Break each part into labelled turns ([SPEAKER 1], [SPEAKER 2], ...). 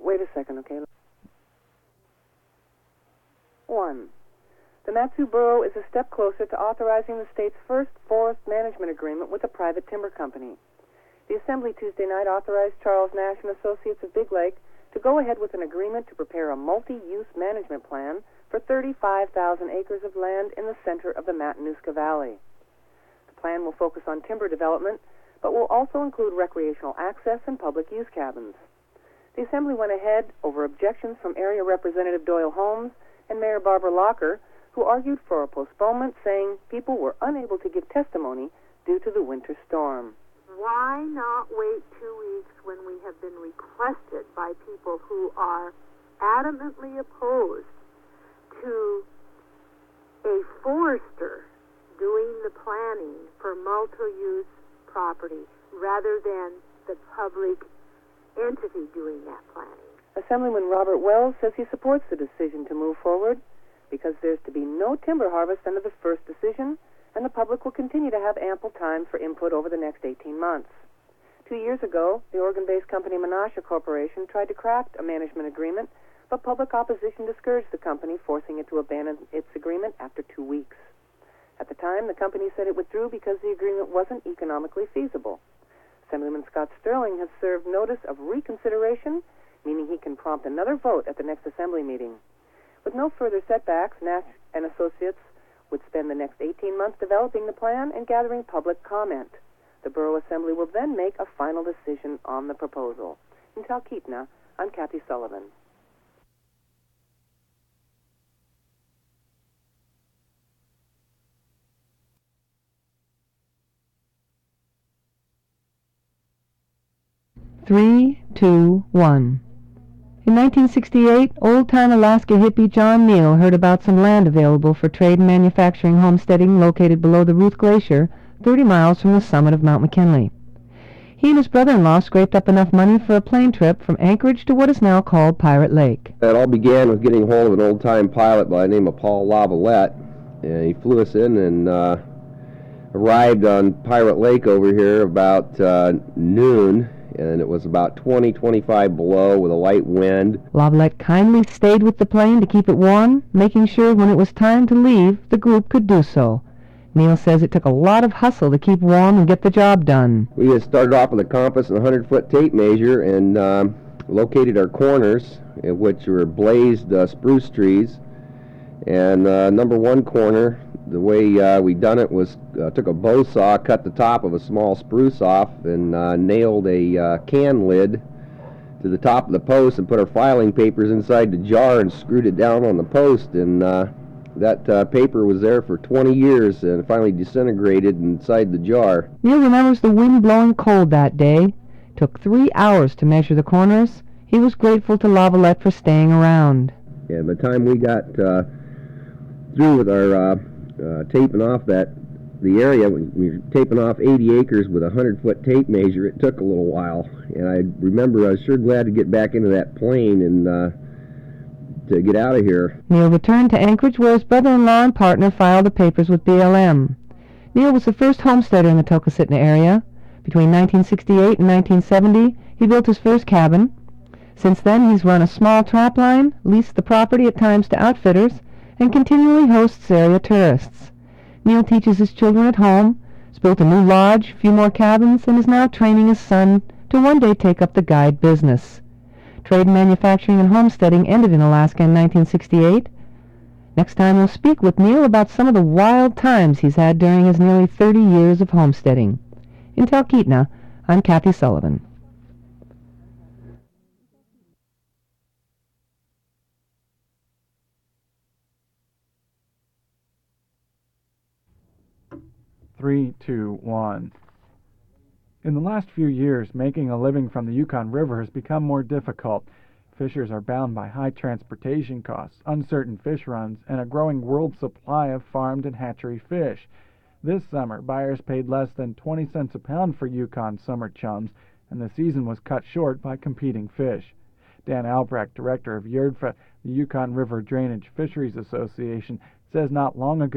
[SPEAKER 1] Wait a second, okay? 1. The Mat-Su Borough is a step closer to authorizing the state's first forest management agreement with a private timber company. The Assembly Tuesday night authorized Charles Nash and Associates of Big Lake to go ahead with an agreement to prepare a multi-use management plan for 35,000 acres of land in the center of the Matanuska Valley. The plan will focus on timber development, but will also include recreational access and public use cabins. The Assembly went ahead over objections from Area Representative Doyle Holmes and Mayor Barbara Locker, who argued for a postponement, saying people were unable to give testimony due to the winter storm.
[SPEAKER 2] Why not wait 2 weeks when we have been requested by people who are adamantly opposed to a forester doing the planning for multi-use property rather than the public entity doing that planning?
[SPEAKER 1] Assemblyman Robert Wells says he supports the decision to move forward because there's to be no timber harvest under the first decision, and the public will continue to have ample time for input over the next 18 months. 2 years ago, the Oregon-based company Menasha Corporation tried to craft a management agreement, but public opposition discouraged the company, forcing it to abandon its agreement after 2 weeks. At the time, the company said it withdrew because the agreement wasn't economically feasible. Assemblyman Scott Sterling has served notice of reconsideration, meaning he can prompt another vote at the next Assembly meeting. With no further setbacks, Nash and Associates would spend the next 18 months developing the plan and gathering public comment. The Borough Assembly will then make a final decision on the proposal. In Talkeetna, I'm Kathy Sullivan.
[SPEAKER 3] Three, two, one. In 1968, old-time Alaska hippie John Neal heard about some land available for trade and manufacturing homesteading located below the Ruth Glacier, 30 miles from the summit of Mount McKinley. He and his brother-in-law scraped up enough money for a plane trip from Anchorage to what is now called Pirate Lake.
[SPEAKER 4] It all began with getting hold of an old-time pilot by the name of Paul Lavalette, and he flew us in and arrived on Pirate Lake over here about noon, and it was about 20-25 below with a light wind.
[SPEAKER 3] Lavalette kindly stayed with the plane to keep it warm, making sure when it was time to leave, the group could do so. Neal says it took a lot of hustle to keep warm and get the job done.
[SPEAKER 4] We had started off with a compass and a 100-foot tape measure and located our corners, which were blazed spruce trees. And number one corner, the way we done it was took a bow saw, cut the top of a small spruce off, and nailed a can lid to the top of the post and put our filing papers inside the jar and screwed it down on the post. And that paper was there for 20 years and finally disintegrated inside the jar.
[SPEAKER 3] Neal remembers the wind blowing cold that day. Took 3 hours to measure the corners. He was grateful to Lavalette for staying around.
[SPEAKER 4] And by the time we got through with our taping off the area, we were taping off 80 acres with a 100-foot tape measure. It took a little while, and I remember I was sure glad to get back into that plane and to get out of here.
[SPEAKER 3] Neal returned to Anchorage, where his brother-in-law and partner filed the papers with BLM. Neal was the first homesteader in the Tokositna area. Between 1968 and 1970, he built his first cabin. Since then, he's run a small trap line, leased the property at times to outfitters, and continually hosts area tourists. Neal teaches his children at home, has built a new lodge, a few more cabins, and is now training his son to one day take up the guide business. Trade, manufacturing, and homesteading ended in Alaska in 1968. Next time we'll speak with Neal about some of the wild times he's had during his nearly 30 years of homesteading. In Talkeetna, I'm Kathy Sullivan.
[SPEAKER 5] Three, two, one. In the last few years, making a living from the Yukon River has become more difficult. Fishers are bound by high transportation costs, uncertain fish runs, and a growing world supply of farmed and hatchery fish. This summer, buyers paid less than 20 cents a pound for Yukon summer chums, and the season was cut short by competing fish. Dan Albrecht, director of YERDFA, the Yukon River Drainage Fisheries Association, says not long ago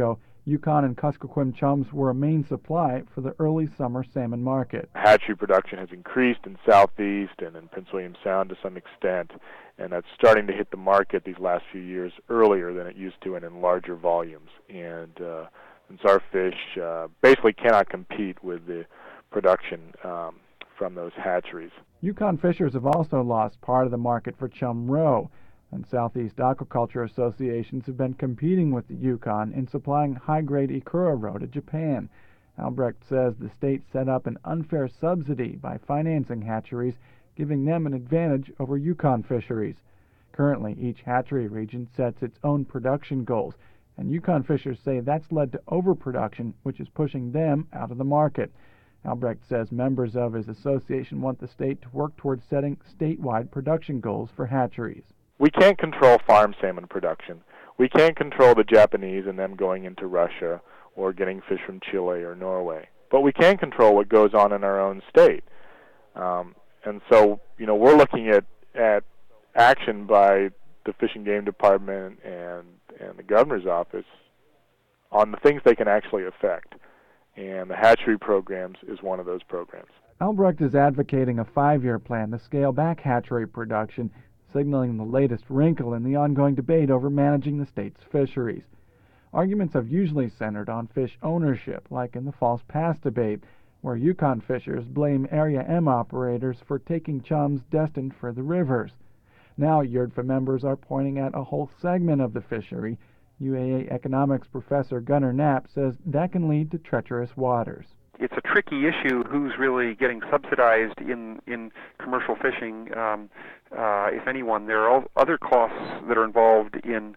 [SPEAKER 5] Yukon and Kuskokwim chums were a main supply for the early summer salmon market.
[SPEAKER 6] Hatchery production has increased in Southeast and in Prince William Sound to some extent, and that's starting to hit the market these last few years earlier than it used to and in larger volumes. And since our fish basically cannot compete with the production from those hatcheries.
[SPEAKER 5] Yukon fishers have also lost part of the market for chum roe, and Southeast Aquaculture Associations have been competing with the Yukon in supplying high-grade Ikura roe to Japan. Albrecht says the state set up an unfair subsidy by financing hatcheries, giving them an advantage over Yukon fisheries. Currently, each hatchery region sets its own production goals, and Yukon fishers say that's led to overproduction, which is pushing them out of the market. Albrecht says members of his association want the state to work towards setting statewide production goals for hatcheries.
[SPEAKER 6] We can't control farm salmon production. We can't control the Japanese and them going into Russia or getting fish from Chile or Norway. But we can control what goes on in our own state. And so, we're looking at action by the Fish and Game Department and the Governor's Office on the things they can actually affect. And the hatchery programs is one of those programs.
[SPEAKER 5] Albrecht is advocating a 5-year plan to scale back hatchery production, signaling the latest wrinkle in the ongoing debate over managing the state's fisheries. Arguments have usually centered on fish ownership, like in the False Pass debate, where Yukon fishers blame Area M operators for taking chums destined for the rivers. Now YERDFA members are pointing at a whole segment of the fishery. UAA economics professor Gunnar Knapp says that can lead to treacherous waters.
[SPEAKER 7] It's a tricky issue who's really getting subsidized in commercial fishing, if anyone. There are other costs that are involved in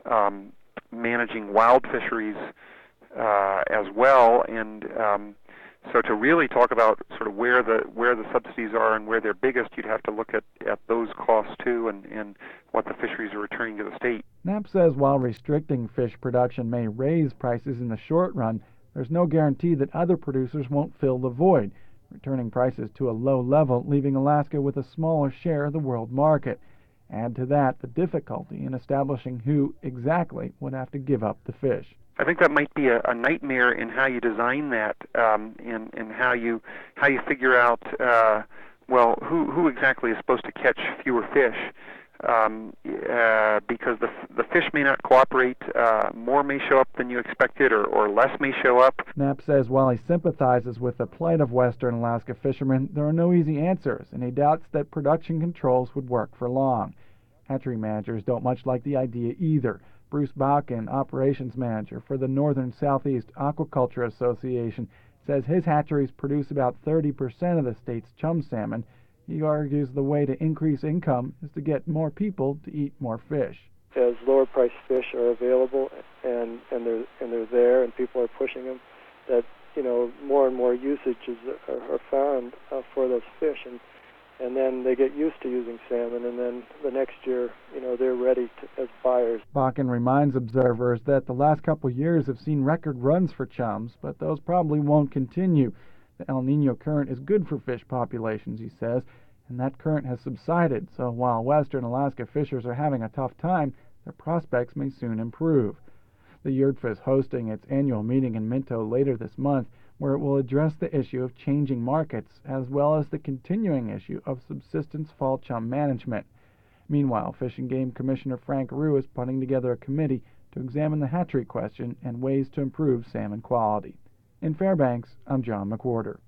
[SPEAKER 7] managing wild fisheries as well, and so to really talk about sort of where the subsidies are and where they're biggest, you'd have to look at those costs too and what the fisheries are returning to the state.
[SPEAKER 5] Knapp says while restricting fish production may raise prices in the short run, there's no guarantee that other producers won't fill the void, returning prices to a low level, leaving Alaska with a smaller share of the world market. Add to that the difficulty in establishing who exactly would have to give up the fish.
[SPEAKER 7] I think that might be a nightmare in how you design that, and how you figure out who exactly is supposed to catch fewer fish, because the fish may not cooperate. More may show up than you expected, or less may show up.
[SPEAKER 5] Knapp says while he sympathizes with the plight of Western Alaska fishermen, there are no easy answers, and he doubts that production controls would work for long. Hatchery managers don't much like the idea either. Bruce Bakken, operations manager for the Northern Southeast Aquaculture Association, says his hatcheries produce about 30% of the state's chum salmon. He argues the way to increase income is to get more people to eat more fish.
[SPEAKER 8] As lower priced fish are available and they're there and people are pushing them, that more and more usages are found for those fish, and then they get used to using salmon, and then the next year, they're ready as buyers.
[SPEAKER 5] Bakken reminds observers that the last couple years have seen record runs for chums, but those probably won't continue. The El Niño current is good for fish populations, he says, and that current has subsided, so while Western Alaska fishers are having a tough time, their prospects may soon improve. The YERDFA is hosting its annual meeting in Minto later this month, where it will address the issue of changing markets, as well as the continuing issue of subsistence fall chum management. Meanwhile, Fish and Game Commissioner Frank Rue is putting together a committee to examine the hatchery question and ways to improve salmon quality. In Fairbanks, I'm John McWhorter.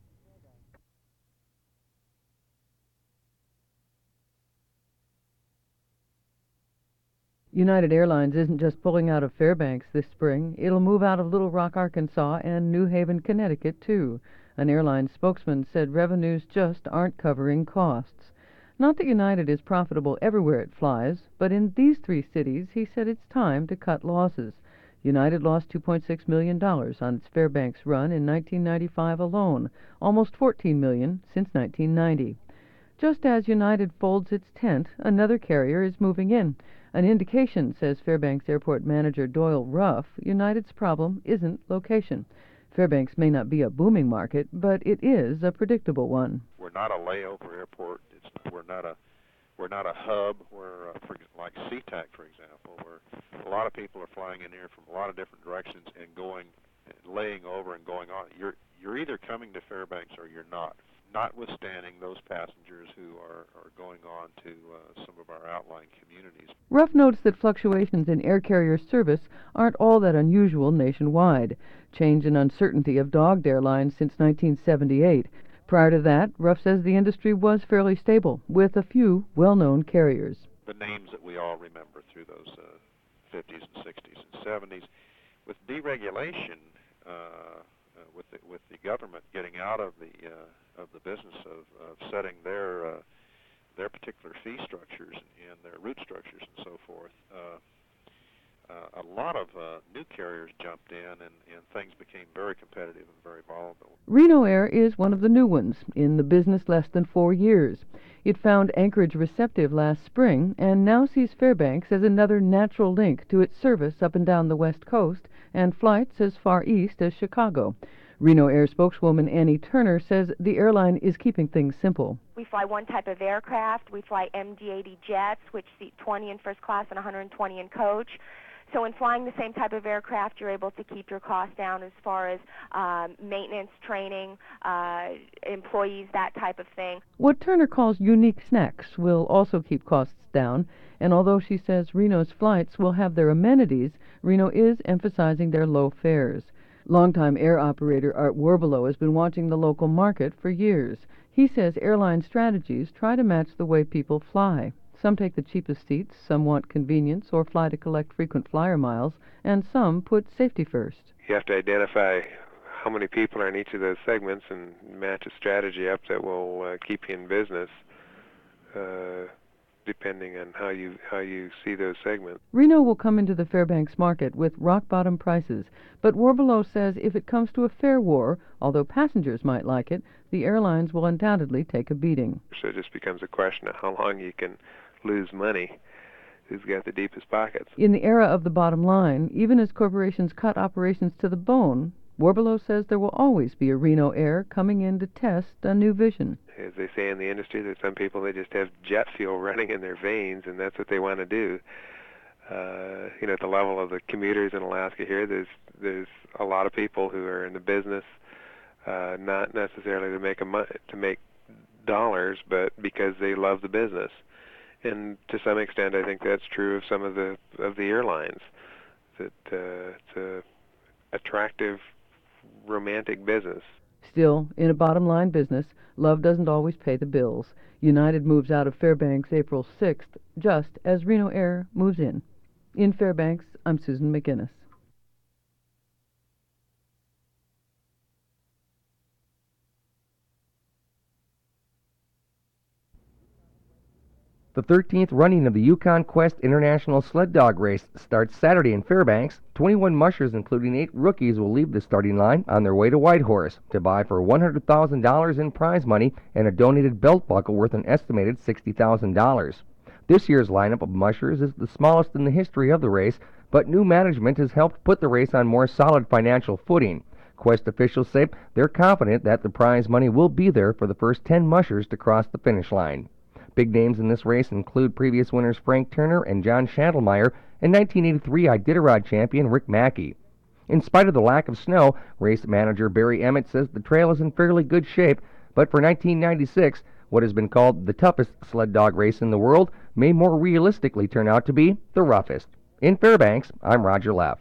[SPEAKER 9] United Airlines isn't just pulling out of Fairbanks this spring. It'll move out of Little Rock, Arkansas, and New Haven, Connecticut, too. An airline spokesman said revenues just aren't covering costs. Not that United is profitable everywhere it flies, but in these 3 cities, he said it's time to cut losses. United lost $2.6 million on its Fairbanks run in 1995 alone, almost $14 million since 1990. Just as United folds its tent, another carrier is moving in. An indication, says Fairbanks Airport Manager Doyle Ruff, United's problem isn't location. Fairbanks may not be a booming market, but it is a predictable one.
[SPEAKER 10] We're not a layover airport. We're We're not a hub where, like SeaTac, for example, where a lot of people are flying in here from a lot of different directions and laying over and going on. You're either coming to Fairbanks or you're not, notwithstanding those passengers who are going on to some of our outlying communities.
[SPEAKER 9] Ruff notes that fluctuations in air carrier service aren't all that unusual nationwide. Change and uncertainty have dogged airlines since 1978. Prior to that, Ruff says the industry was fairly stable, with a few well-known carriers.
[SPEAKER 10] The names that we all remember through those 50s and 60s and 70s. With deregulation, with the government getting out of the business of setting their particular fee structures and their route structures and so forth, a lot of new carriers jumped in, and things became very competitive and very volatile.
[SPEAKER 9] Reno Air is one of the new ones, in the business less than 4 years. It found Anchorage receptive last spring and now sees Fairbanks as another natural link to its service up and down the West Coast and flights as far east as Chicago. Reno Air spokeswoman Annie Turner says the airline is keeping things simple.
[SPEAKER 11] We fly one type of aircraft. We fly MD-80 jets, which seat 20 in first class and 120 in coach. So in flying the same type of aircraft, you're able to keep your costs down as far as maintenance, training, employees, that type of thing.
[SPEAKER 9] What Turner calls unique snacks will also keep costs down, and although she says Reno's flights will have their amenities, Reno is emphasizing their low fares. Longtime air operator Art Warbelow has been watching the local market for years. He says airline strategies try to match the way people fly. Some take the cheapest seats, some want convenience or fly to collect frequent flyer miles, and some put safety first.
[SPEAKER 12] You have to identify how many people are in each of those segments and match a strategy up that will keep you in business, depending on how you see those segments.
[SPEAKER 9] Reno will come into the Fairbanks market with rock-bottom prices, but Warbelow says if it comes to a fare war, although passengers might like it, the airlines will undoubtedly take a beating.
[SPEAKER 12] So it just becomes a question of how long you can lose money, who's got the deepest pockets.
[SPEAKER 9] In the era of the bottom line, even as corporations cut operations to the bone, Warbelow says there will always be a Reno Air coming in to test a new vision.
[SPEAKER 12] As they say in the industry, there's some people that just have jet fuel running in their veins, and that's what they want to do. At the level of the commuters in Alaska here, there's a lot of people who are in the business, not necessarily to make dollars, but because they love the business. And to some extent, I think that's true of some of the airlines. That it's a attractive, romantic business.
[SPEAKER 9] Still, in a bottom-line business, love doesn't always pay the bills. United moves out of Fairbanks April 6th, just as Reno Air moves in. In Fairbanks, I'm Susan McGinnis.
[SPEAKER 13] The 13th running of the Yukon Quest International Sled Dog Race starts Saturday in Fairbanks. 21 mushers, including 8 rookies, will leave the starting line on their way to Whitehorse to vie for $100,000 in prize money and a donated belt buckle worth an estimated $60,000. This year's lineup of mushers is the smallest in the history of the race, but new management has helped put the race on more solid financial footing. Quest officials say they're confident that the prize money will be there for the first 10 mushers to cross the finish line. Big names in this race include previous winners Frank Turner and John Schandelmeyer and 1983 Iditarod champion Rick Mackey. In spite of the lack of snow, race manager Barry Emmett says the trail is in fairly good shape, but for 1996, what has been called the toughest sled dog race in the world may more realistically turn out to be the roughest. In Fairbanks, I'm Roger Leff.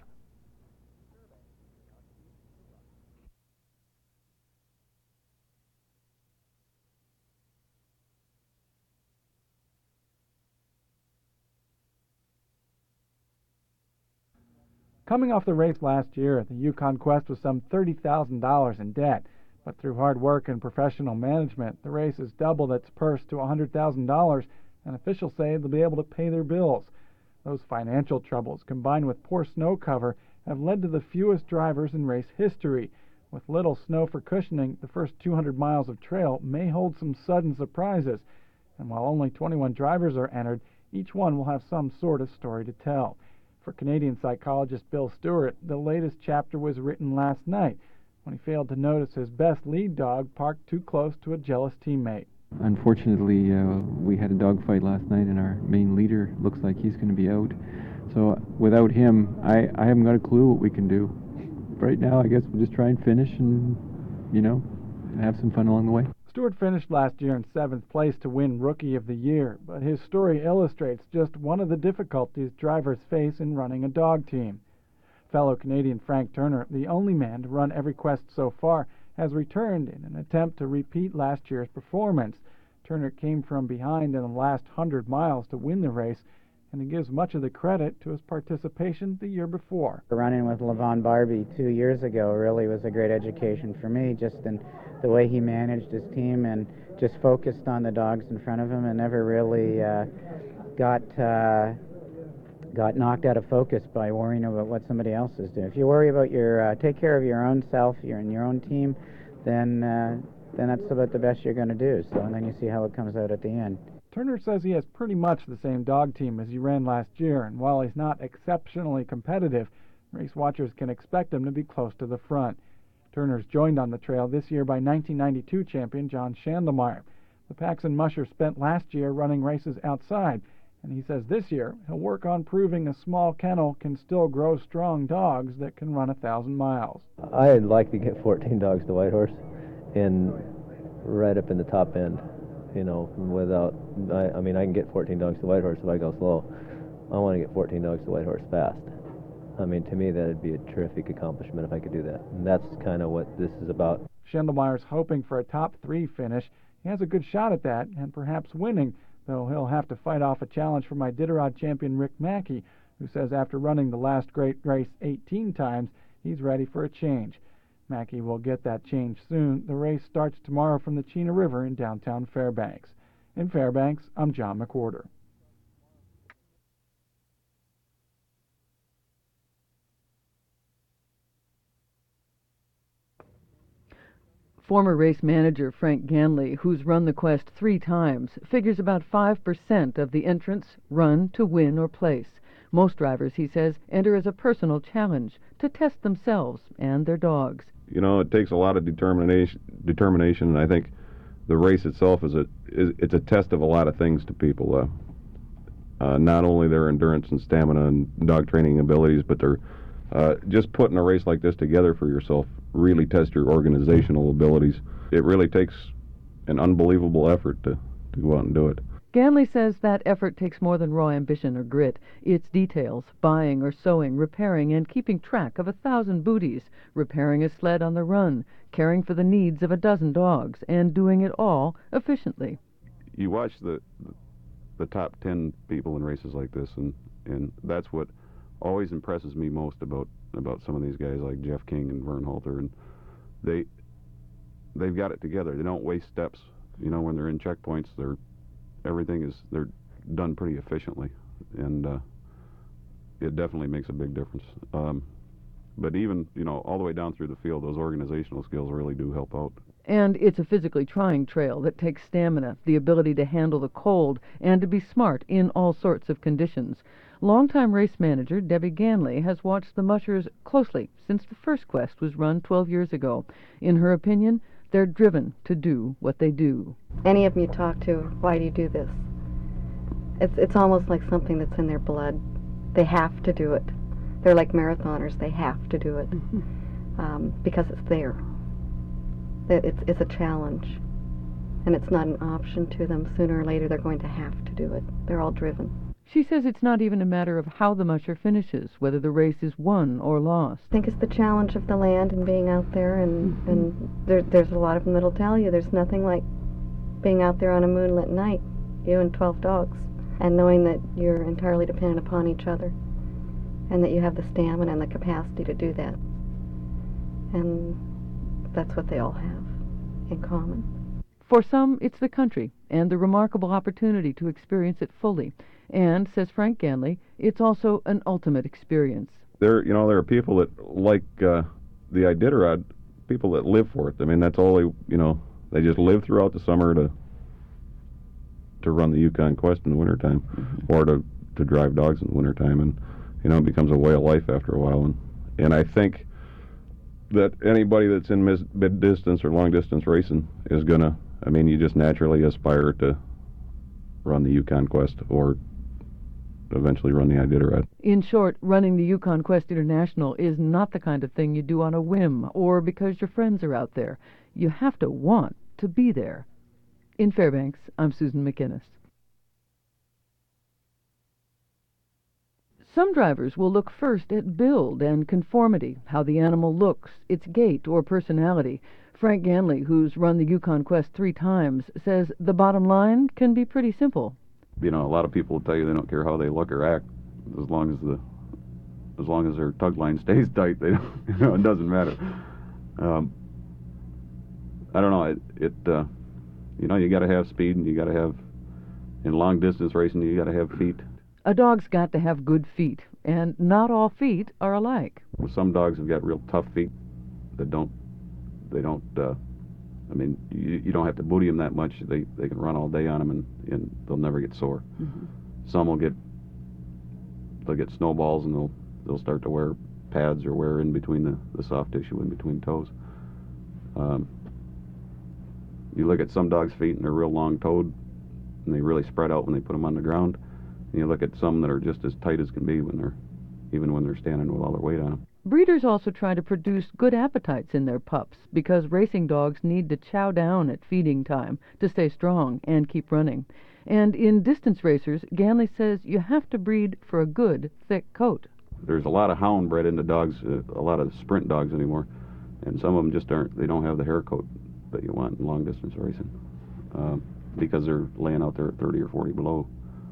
[SPEAKER 5] Coming off the race last year, the Yukon Quest was some $30,000 in debt, but through hard work and professional management, the race has doubled its purse to $100,000, and officials say they'll be able to pay their bills. Those financial troubles, combined with poor snow cover, have led to the fewest drivers in race history. With little snow for cushioning, the first 200 miles of trail may hold some sudden surprises, and while only 21 drivers are entered, each one will have some sort of story to tell. For Canadian psychologist Bill Stewart, the latest chapter was written last night when he failed to notice his best lead dog parked too close to a jealous teammate.
[SPEAKER 14] Unfortunately, we had a dogfight last night, and our main leader looks like he's going to be out. So without him, I haven't got a clue what we can do. Right now, I guess we'll just try and finish and, have some fun along the way.
[SPEAKER 5] Stewart finished last year in 7th place to win Rookie of the Year, but his story illustrates just one of the difficulties drivers face in running a dog team. Fellow Canadian Frank Turner, the only man to run every quest so far, has returned in an attempt to repeat last year's performance. Turner came from behind in the last 100 miles to win the race, and he gives much of the credit to his participation the year before.
[SPEAKER 15] Running with Levon Barbie 2 years ago really was a great education for me, just in the way he managed his team and just focused on the dogs in front of him and never really got knocked out of focus by worrying about what somebody else is doing. If you worry about take care of your own self, you're in your own team, then that's about the best you're going to do. So, and then you see how it comes out at the end.
[SPEAKER 5] Turner says he has pretty much the same dog team as he ran last year, and while he's not exceptionally competitive, race watchers can expect him to be close to the front. Turner's joined on the trail this year by 1992 champion John Schandelmeyer. The Paxson Musher spent last year running races outside, and he says this year he'll work on proving a small kennel can still grow strong dogs that can run 1,000 miles.
[SPEAKER 16] I'd like to get 14 dogs to Whitehorse and right up in the top end, without, I can get 14 dogs to Whitehorse if I go slow. I want to get 14 dogs to Whitehorse fast. To me, that'd be a terrific accomplishment if I could do that. And that's kind of what this is about.
[SPEAKER 5] Schandelmeyer's hoping for a top 3 finish. He has a good shot at that, and perhaps winning, though he'll have to fight off a challenge from Iditarod champion Rick Mackey, who says after running the last great race 18 times, he's ready for a change. Mackey will get that change soon. The race starts tomorrow from the Chena River in downtown Fairbanks. In Fairbanks, I'm John McWhorter.
[SPEAKER 9] Former race manager Frank Ganley, who's run the quest 3 times, figures about 5% of the entrants run to win or place. Most drivers, he says, enter as a personal challenge to test themselves and their dogs.
[SPEAKER 17] It takes a lot of determination, and I think the race itself it's a test of a lot of things to people. Not only their endurance and stamina and dog training abilities, but they're just putting a race like this together for yourself really test your organizational abilities. It really takes an unbelievable effort to go out and do it.
[SPEAKER 9] Ganley says that effort takes more than raw ambition or grit. It's details, buying or sewing, repairing, and keeping track of 1,000 booties, repairing a sled on the run, caring for the needs of 12 dogs, and doing it all efficiently.
[SPEAKER 17] You watch the top 10 people in races like this, and that's what always impresses me most about some of these guys like Jeff King and Vern Halter, and they've got it together. They don't waste steps. When they're in checkpoints, they're done pretty efficiently, and it definitely makes a big difference. But even all the way down through the field, those organizational skills really do help out.
[SPEAKER 9] And it's a physically trying trail that takes stamina, the ability to handle the cold, and to be smart in all sorts of conditions. Longtime race manager Debbie Ganley has watched the mushers closely since the first quest was run 12 years ago. In her opinion, they're driven to do what they do.
[SPEAKER 18] Any of them you talk to, why do you do this? It's almost like something that's in their blood. They have to do it. They're like marathoners. They have to do it because it's there. It's a challenge, and it's not an option to them. Sooner or later, they're going to have to do it. They're all driven.
[SPEAKER 9] She says it's not even a matter of how the musher finishes, whether the race is won or lost.
[SPEAKER 18] I think it's the challenge of the land and being out there, and there's a lot of them that'll tell you there's nothing like being out there on a moonlit night, you and 12 dogs, and knowing that you're entirely dependent upon each other, and that you have the stamina and the capacity to do that. And that's what they all have in common.
[SPEAKER 9] For some, it's the country and the remarkable opportunity to experience it fully. And, says Frank Ganley, it's also an ultimate experience.
[SPEAKER 17] There are people that like the Iditarod, people that live for it. That's all they just live throughout the summer to run the Yukon Quest in the wintertime, or to drive dogs in the wintertime, and it becomes a way of life after a while. And I think that anybody that's in mid-distance or long-distance racing is going to I mean, you just naturally aspire to run the Yukon Quest or eventually run the Iditarod.
[SPEAKER 9] In short, running the Yukon Quest International is not the kind of thing you do on a whim or because your friends are out there. You have to want to be there. In Fairbanks, I'm Susan McInnes. Some drivers will look first at build and conformity, how the animal looks, its gait or personality. Frank Ganley, who's run the Yukon Quest 3 times, says the bottom line can be pretty simple.
[SPEAKER 17] You know, a lot of people will tell you they don't care how they look or act, as long as their tug line stays tight. They don't, it doesn't matter. I don't know. You got to have speed, and you got to have, in long distance racing, you got to have feet.
[SPEAKER 9] A dog's got to have good feet, and not all feet are alike.
[SPEAKER 17] Well, some dogs have got real tough feet that I mean, you don't have to booty them that much. They can run all day on them, and they'll never get sore. Mm-hmm. Some they'll get snowballs, and they'll start to wear pads or wear in between the soft tissue in between toes. You look at some dogs' feet, and they're real long-toed, and they really spread out when they put them on the ground. And you look at some that are just as tight as can be even when they're standing with all their weight on them.
[SPEAKER 9] Breeders also try to produce good appetites in their pups because racing dogs need to chow down at feeding time to stay strong and keep running. And in distance racers, Ganley says you have to breed for a good, thick coat.
[SPEAKER 17] There's a lot of hound bred into dogs, a lot of sprint dogs anymore, and some of them just they don't have the hair coat that you want in long distance racing because they're laying out there at 30 or 40 below.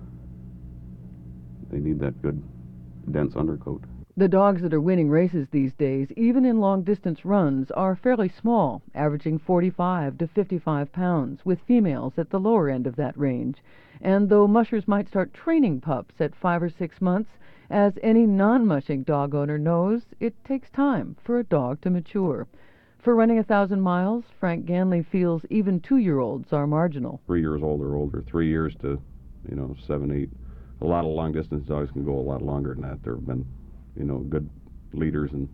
[SPEAKER 17] They need that good, dense undercoat.
[SPEAKER 9] The dogs that are winning races these days, even in long-distance runs, are fairly small, averaging 45 to 55 pounds, with females at the lower end of that range. And though mushers might start training pups at 5 or 6 months, as any non-mushing dog owner knows, it takes time for a dog to mature. For running 1,000 miles, Frank Ganley feels even 2-year-olds are marginal.
[SPEAKER 17] 3 years old or older, 3 years to, 7, 8. A lot of long-distance dogs can go a lot longer than that. There have been good leaders and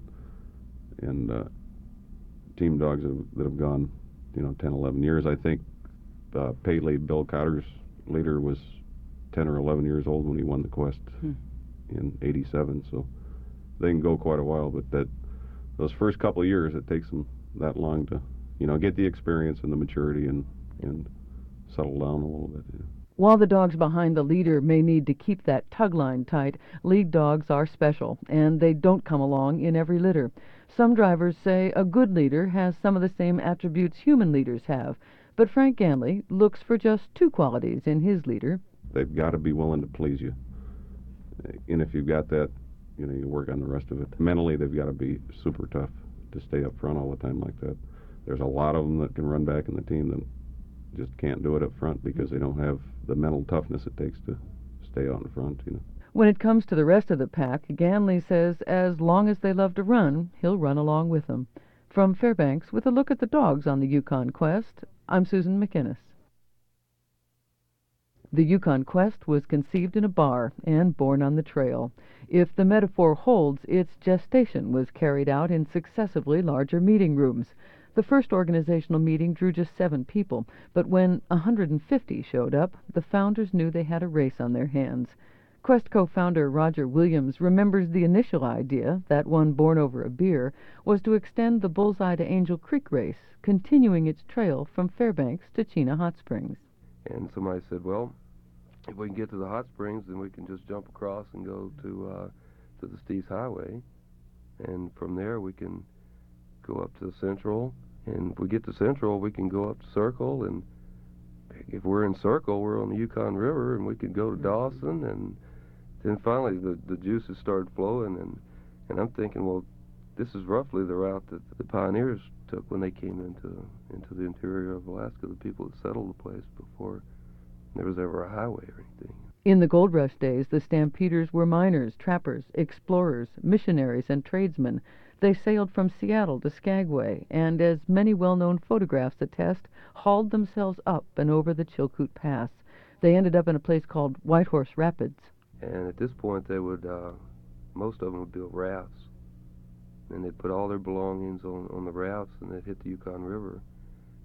[SPEAKER 17] team dogs that have gone, 10, 11 years. I think Paley, Bill Cotter's leader, was 10 or 11 years old when he won the Quest in '87. So they can go quite a while, but those first couple of years, it takes them that long to, get the experience and the maturity and settle down a little bit.
[SPEAKER 9] While the dogs behind the leader may need to keep that tug line tight, lead dogs are special, and they don't come along in every litter. Some drivers say a good leader has some of the same attributes human leaders have, but Frank Ganley looks for just 2 qualities in his leader.
[SPEAKER 17] They've got to be willing to please you. And if you've got that, you work on the rest of it. Mentally, they've got to be super tough to stay up front all the time like that. There's a lot of them that can run back in the team that just can't do it up front because they don't have the mental toughness it takes to stay out in front.
[SPEAKER 9] When it comes to the rest of the pack, Ganley says as long as they love to run, he'll run along with them. From Fairbanks, with a look at the dogs on the Yukon Quest, I'm Susan McInnes. The Yukon Quest was conceived in a bar and born on the trail. If the metaphor holds, its gestation was carried out in successively larger meeting rooms. The first organizational meeting drew just 7 people, but when 150 showed up, the founders knew they had a race on their hands. Quest co-founder Roger Williams remembers the initial idea, that one born over a beer, was to extend the Bullseye to Angel Creek race, continuing its trail from Fairbanks to Chena Hot Springs.
[SPEAKER 19] And somebody said, well, if we can get to the hot springs, then we can just jump across and go to the Steves Highway, and from there we can go up to Central, and if we get to Central, we can go up to Circle, and if we're in Circle, we're on the Yukon River, and we can go to Dawson, and then finally the juices started flowing, and I'm thinking, well, this is roughly the route that the pioneers took when they came into the interior of Alaska, the people that settled the place before there was ever a highway or anything.
[SPEAKER 9] In the gold rush days, the stampeders were miners, trappers, explorers, missionaries, and tradesmen. They sailed from Seattle to Skagway, and as many well-known photographs attest, hauled themselves up and over the Chilkoot Pass. They ended up in a place called Whitehorse Rapids.
[SPEAKER 19] And at this point, they would, most of them would build rafts, and they'd put all their belongings on the rafts, and they'd hit the Yukon River.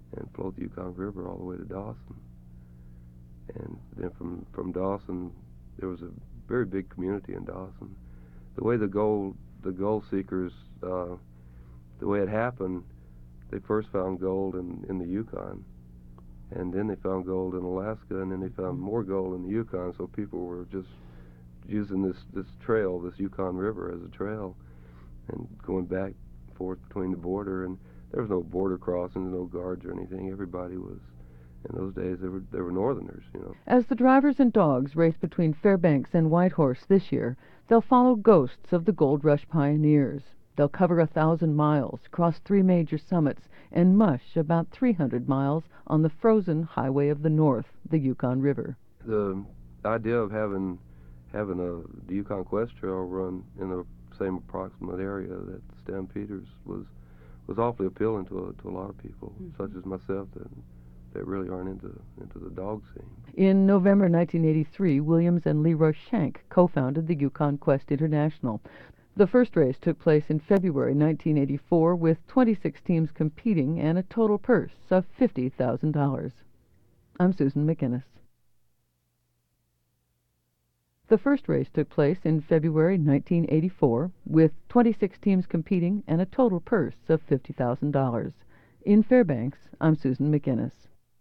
[SPEAKER 19] and float the Yukon River all the way to Dawson. And then from Dawson, there was a very big community in Dawson. The way the gold seekers, the way it happened, they first found gold in the Yukon, and then they found gold in Alaska, and then they found more gold in the Yukon. So people were just using this trail, this Yukon River, as a trail, and going back and forth between the border. And there was no border crossings, no guards or anything. Everybody was, in those days, they were Northerners, you know.
[SPEAKER 9] As the drivers and dogs race between Fairbanks and Whitehorse this year, they'll follow ghosts of the Gold Rush pioneers. They'll cover 1,000 miles, cross 3 major summits, and mush about 300 miles on the frozen Highway of the North, the Yukon River.
[SPEAKER 19] The idea of having the Yukon Quest Trail run in the same approximate area that Stampeders was awfully appealing to a lot of people, such as myself, that really aren't into the dog scene.
[SPEAKER 9] In November 1983, Williams and Leroy Shank co-founded the Yukon Quest International. The first race took place in February 1984 with 26 teams competing and a total purse of $50,000. I'm Susan McInnes. The first race took place in February 1984 with 26 teams competing and a total purse of $50,000. In Fairbanks, I'm Susan McInnes.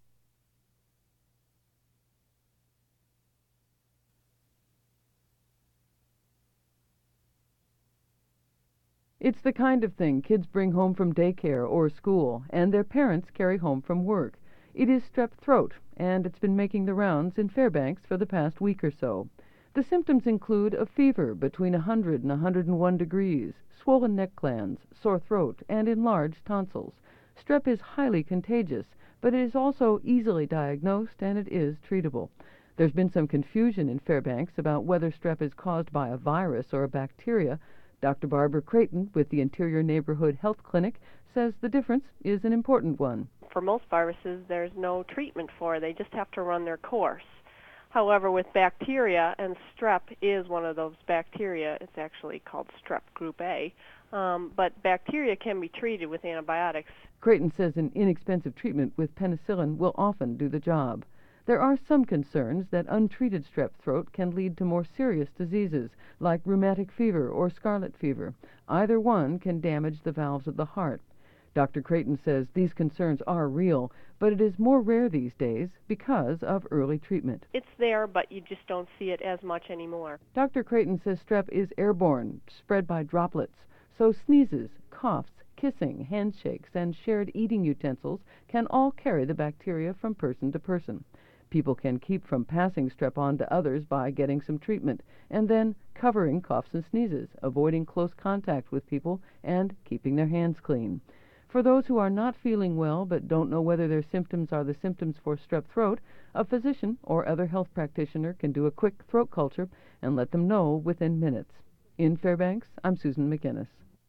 [SPEAKER 9] It's the kind of thing kids bring home from daycare or school, and their parents carry home from work. It is strep throat, and it's been making the rounds in Fairbanks for the past week or so. The symptoms include a fever between 100 and 101 degrees, swollen neck glands, sore throat, and enlarged tonsils. Strep is highly contagious, but it is also easily diagnosed, and it is treatable. There's been some confusion in Fairbanks about whether strep is caused by a virus or a bacteria. Dr. Barbara Creighton with the Interior Neighborhood Health Clinic says the difference is an important one.
[SPEAKER 20] For most viruses, there's no treatment for. They just have to run their course. However, with bacteria, and strep is one of those bacteria, it's actually called strep group A, but bacteria can be treated with antibiotics.
[SPEAKER 9] Creighton says an inexpensive treatment with penicillin will often do the job. There are some concerns that untreated strep throat can lead to more serious diseases, like rheumatic fever or scarlet fever. Either one can damage the valves of the heart. Dr. Creighton says these concerns are real, but it is more rare these days because of early treatment.
[SPEAKER 20] It's there, but you just don't see it as much anymore.
[SPEAKER 9] Dr. Creighton says strep is airborne, spread by droplets, so sneezes, coughs, kissing, handshakes, and shared eating utensils can all carry the bacteria from person to person. People can keep from passing strep on to others by getting some treatment, and then covering coughs and sneezes, avoiding close contact with people, and keeping their hands clean. For those who are not feeling well but don't know whether their symptoms are the symptoms for strep throat, a physician or other health practitioner can do a quick throat culture and let them know within minutes. In Fairbanks, I'm Susan McInnes.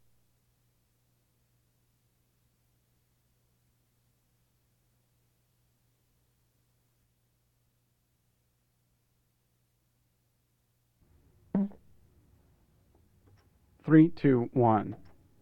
[SPEAKER 5] Three, two, one.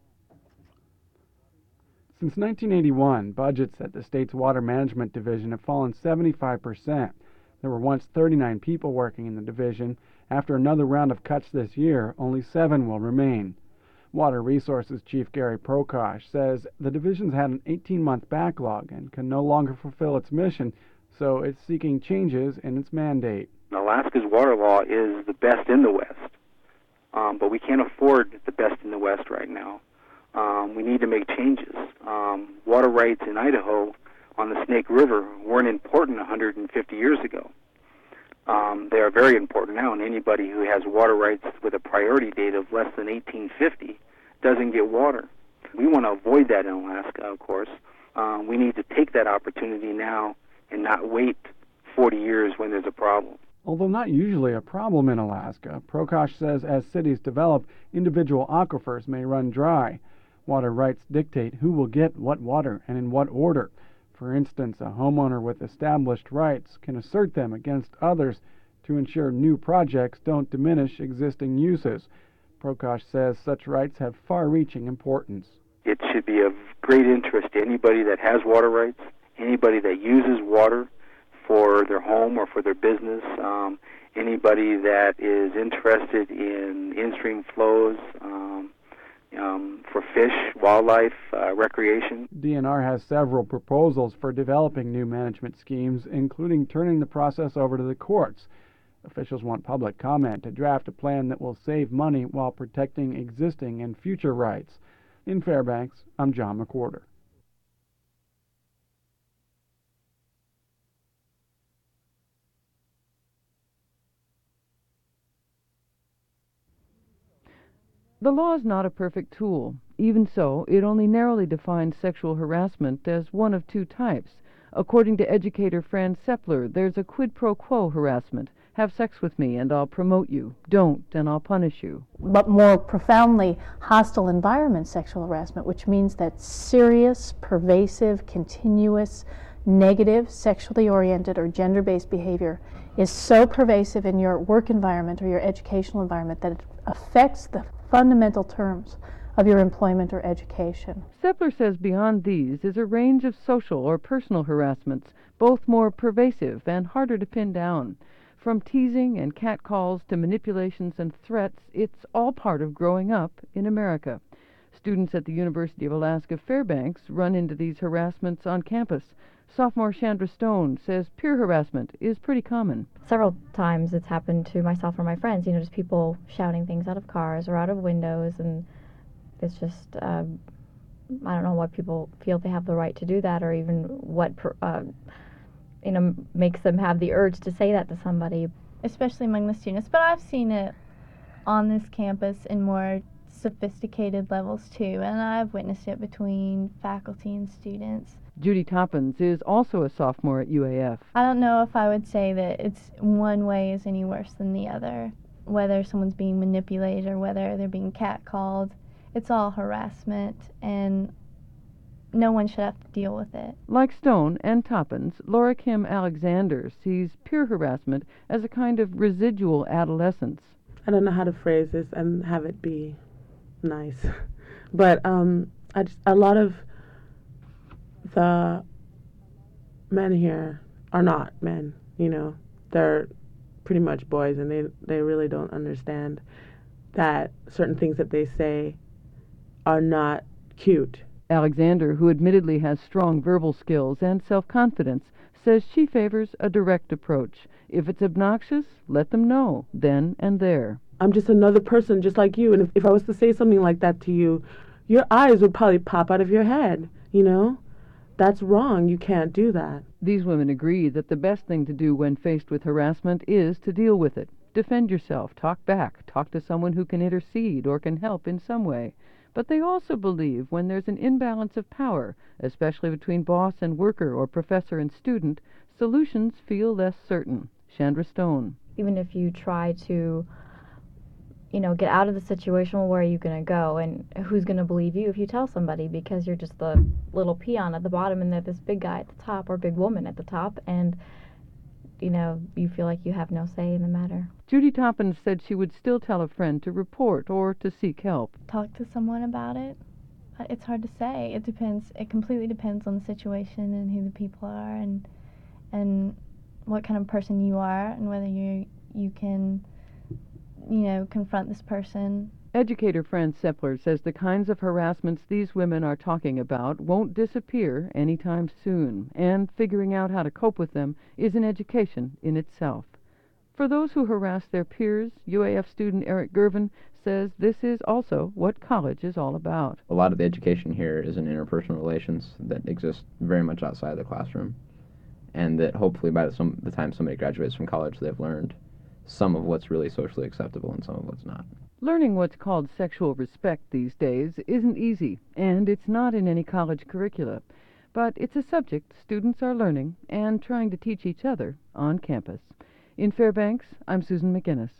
[SPEAKER 5] Since 1981, budgets at the state's Water Management Division have fallen 75%. There were once 39 people working in the division. After another round of cuts this year, only 7 will remain. Water Resources Chief Gary Prokosh says the division's had an 18-month backlog and can no longer fulfill its mission, so it's seeking changes in its mandate.
[SPEAKER 21] Alaska's water law is the best in the West, but we can't afford the best in the West right now. We need to make changes. Water rights in Idaho on the Snake River weren't important 150 years ago. They are very important now, and anybody who has water rights with a priority date of less than 1850 doesn't get water. We want to avoid that in Alaska, of course. We need to take that opportunity now and not wait 40 years when there's a problem.
[SPEAKER 5] Although not usually a problem in Alaska, Prokosh says as cities develop, individual aquifers may run dry. Water rights dictate who will get what water and in what order. For instance, a homeowner with established rights can assert them against others to ensure new projects don't diminish existing uses. Prokosh says such rights have far-reaching importance.
[SPEAKER 21] It should be of great interest to anybody that has water rights anybody that uses water for their home or for their business, anybody that is interested in in-stream flows for fish, wildlife, recreation.
[SPEAKER 5] DNR has several proposals for developing new management schemes, including turning the process over to the courts. Officials want public comment to draft a plan that will save money while protecting existing and future rights. In Fairbanks, I'm John McWhorter.
[SPEAKER 9] The law is not a perfect tool. Even so, it only narrowly defines sexual harassment as one of two types. According to educator Fran Sepler, there's a quid pro quo harassment. Have sex with me and I'll promote you. Don't and I'll punish you.
[SPEAKER 2] But more profoundly, hostile environment sexual harassment, which means that serious, pervasive, continuous, negative, sexually oriented or gender-based behavior is so pervasive in your work environment or your educational environment that it affects the fundamental terms of your employment or education.
[SPEAKER 9] Sepler says beyond these is a range of social or personal harassments, both more pervasive and harder to pin down. From teasing and catcalls to manipulations and threats, it's all part of growing up in America. Students at the University of Alaska Fairbanks run into these harassments on campus. Sophomore Chandra Stone says peer harassment is pretty common.
[SPEAKER 22] Several times it's happened to myself or my friends, just people shouting things out of cars or out of windows, and it's just, I don't know why people feel they have the right to do that, or even what, makes them have the urge to say that to somebody.
[SPEAKER 23] Especially among the students, but I've seen it on this campus in more sophisticated levels too, and I've witnessed it between faculty and students.
[SPEAKER 9] Judy Toppins is also a sophomore at UAF.
[SPEAKER 23] I don't know if I would say that it's one way is any worse than the other. Whether someone's being manipulated or whether they're being catcalled, it's all harassment, and no one should have to deal with it.
[SPEAKER 9] Like Stone and Toppins, Laura Kim Alexander sees peer harassment as a kind of residual adolescence.
[SPEAKER 24] I don't know how to phrase this and have it be nice, but a lot of the men here are not men, they're pretty much boys, and they really don't understand that certain things that they say are not cute.
[SPEAKER 9] Alexander, who admittedly has strong verbal skills and self-confidence, says she favors a direct approach. If it's obnoxious, let them know, then and there.
[SPEAKER 24] I'm just another person just like you, and if I was to say something like that to you, your eyes would probably pop out of your head, That's wrong. You can't do that.
[SPEAKER 9] These women agree that the best thing to do when faced with harassment is to deal with it. Defend yourself, talk back, talk to someone who can intercede or can help in some way. But they also believe when there's an imbalance of power, especially between boss and worker or professor and student, solutions feel less certain. Chandra Stone.
[SPEAKER 22] Even if you try to, get out of the situation, where are you going to go? And who's going to believe you if you tell somebody, because you're just the little peon at the bottom and they're this big guy at the top or big woman at the top, and you feel like you have no say in the matter.
[SPEAKER 9] Judy Toppins said she would still tell a friend to report or to seek help.
[SPEAKER 23] Talk to someone about it. It's hard to say. It depends. It completely depends on the situation and who the people are, and what kind of person you are, and whether you can confront this person.
[SPEAKER 9] Educator Fran Sepler says the kinds of harassments these women are talking about won't disappear anytime soon, and figuring out how to cope with them is an education in itself. For those who harass their peers, UAF student Eric Gervin says this is also what college is all about.
[SPEAKER 25] A lot of the education here is in interpersonal relations that exist very much outside the classroom, and that hopefully by the time somebody graduates from college, they've learned some of what's really socially acceptable and some of what's not.
[SPEAKER 9] Learning what's called sexual respect these days isn't easy, and it's not in any college curricula. But it's a subject students are learning and trying to teach each other on campus. In Fairbanks, I'm Susan McGinnis.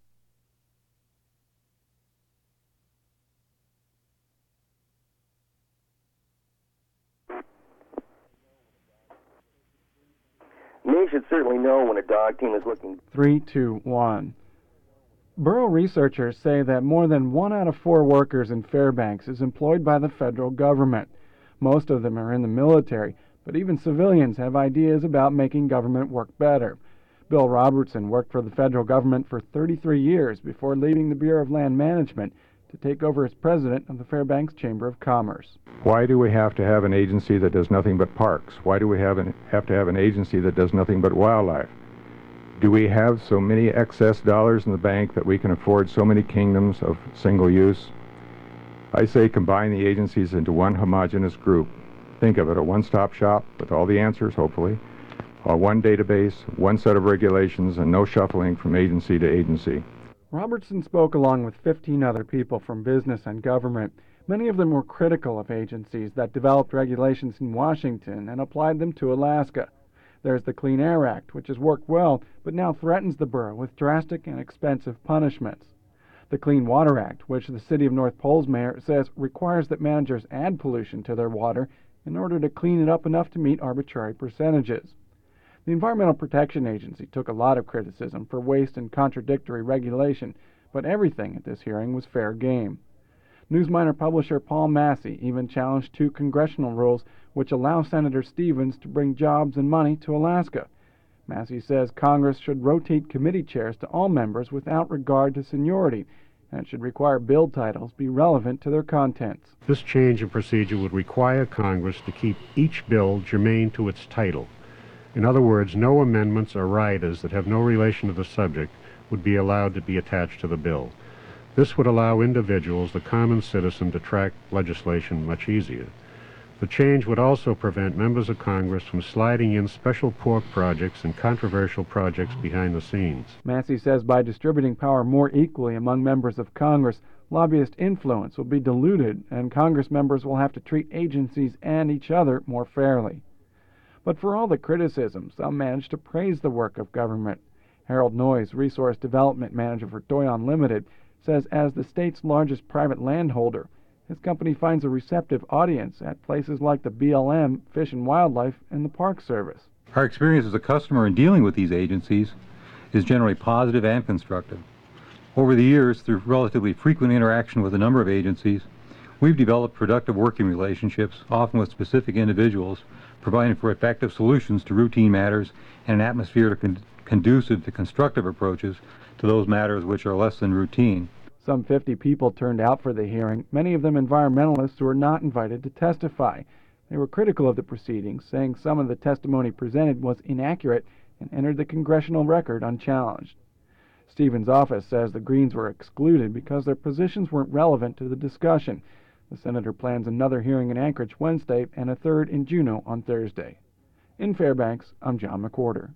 [SPEAKER 26] They should certainly know when a dog team is looking.
[SPEAKER 5] 3, 2, 1. Borough researchers say that more than 1 out of 4 workers in Fairbanks is employed by the federal government. Most of them are in the military, But even civilians have ideas about making government work better. Bill Robertson worked for the federal government for 33 years before leaving the Bureau of Land Management to take over as president of the Fairbanks Chamber of Commerce.
[SPEAKER 1] Why do we have to have an agency that does nothing but parks? Why do we have to have an agency that does nothing but wildlife? Do we have so many excess dollars in the bank that we can afford so many kingdoms of single use? I say combine the agencies into one homogeneous group. Think of it, a one-stop shop with all the answers, hopefully, one database, one set of regulations, and no shuffling from agency to agency.
[SPEAKER 5] Robertson spoke along with 15 other people from business and government. Many of them were critical of agencies that developed regulations in Washington and applied them to Alaska. There's the Clean Air Act, which has worked well, but now threatens the borough with drastic and expensive punishments. The Clean Water Act, which the City of North Pole's mayor says requires that managers add pollution to their water in order to clean it up enough to meet arbitrary percentages. The Environmental Protection Agency took a lot of criticism for waste and contradictory regulation, but everything at this hearing was fair game. Newsminer publisher Paul Massey even challenged 2 congressional rules which allow Senator Stevens to bring jobs and money to Alaska. Massey says Congress should rotate committee chairs to all members without regard to seniority, and it should require bill titles be relevant to their contents.
[SPEAKER 3] This change in procedure would require Congress to keep each bill germane to its title. In other words, no amendments or riders that have no relation to the subject would be allowed to be attached to the bill. This would allow individuals, the common citizen, to track legislation much easier. The change would also prevent members of Congress from sliding in special pork projects and controversial projects behind the scenes.
[SPEAKER 5] Massey says by distributing power more equally among members of Congress, lobbyist influence will be diluted and Congress members will have to treat agencies and each other more fairly. But for all the criticism, some managed to praise the work of government. Harold Noyes, Resource Development Manager for Doyon Limited, says as the state's largest private landholder, his company finds a receptive audience at places like the BLM, Fish and Wildlife, and the Park Service.
[SPEAKER 4] Our experience as a customer in dealing with these agencies is generally positive and constructive. Over the years, through relatively frequent interaction with a number of agencies, we've developed productive working relationships, often with specific individuals, providing for effective solutions to routine matters and an atmosphere conducive to constructive approaches to those matters which are less than routine.
[SPEAKER 5] Some 50 people turned out for the hearing, many of them environmentalists who were not invited to testify. They were critical of the proceedings, saying some of the testimony presented was inaccurate and entered the congressional record unchallenged. Stevens' office says the Greens were excluded because their positions weren't relevant to the discussion. The senator plans another hearing in Anchorage Wednesday and a third in Juneau on Thursday. In Fairbanks, I'm John McWhorter.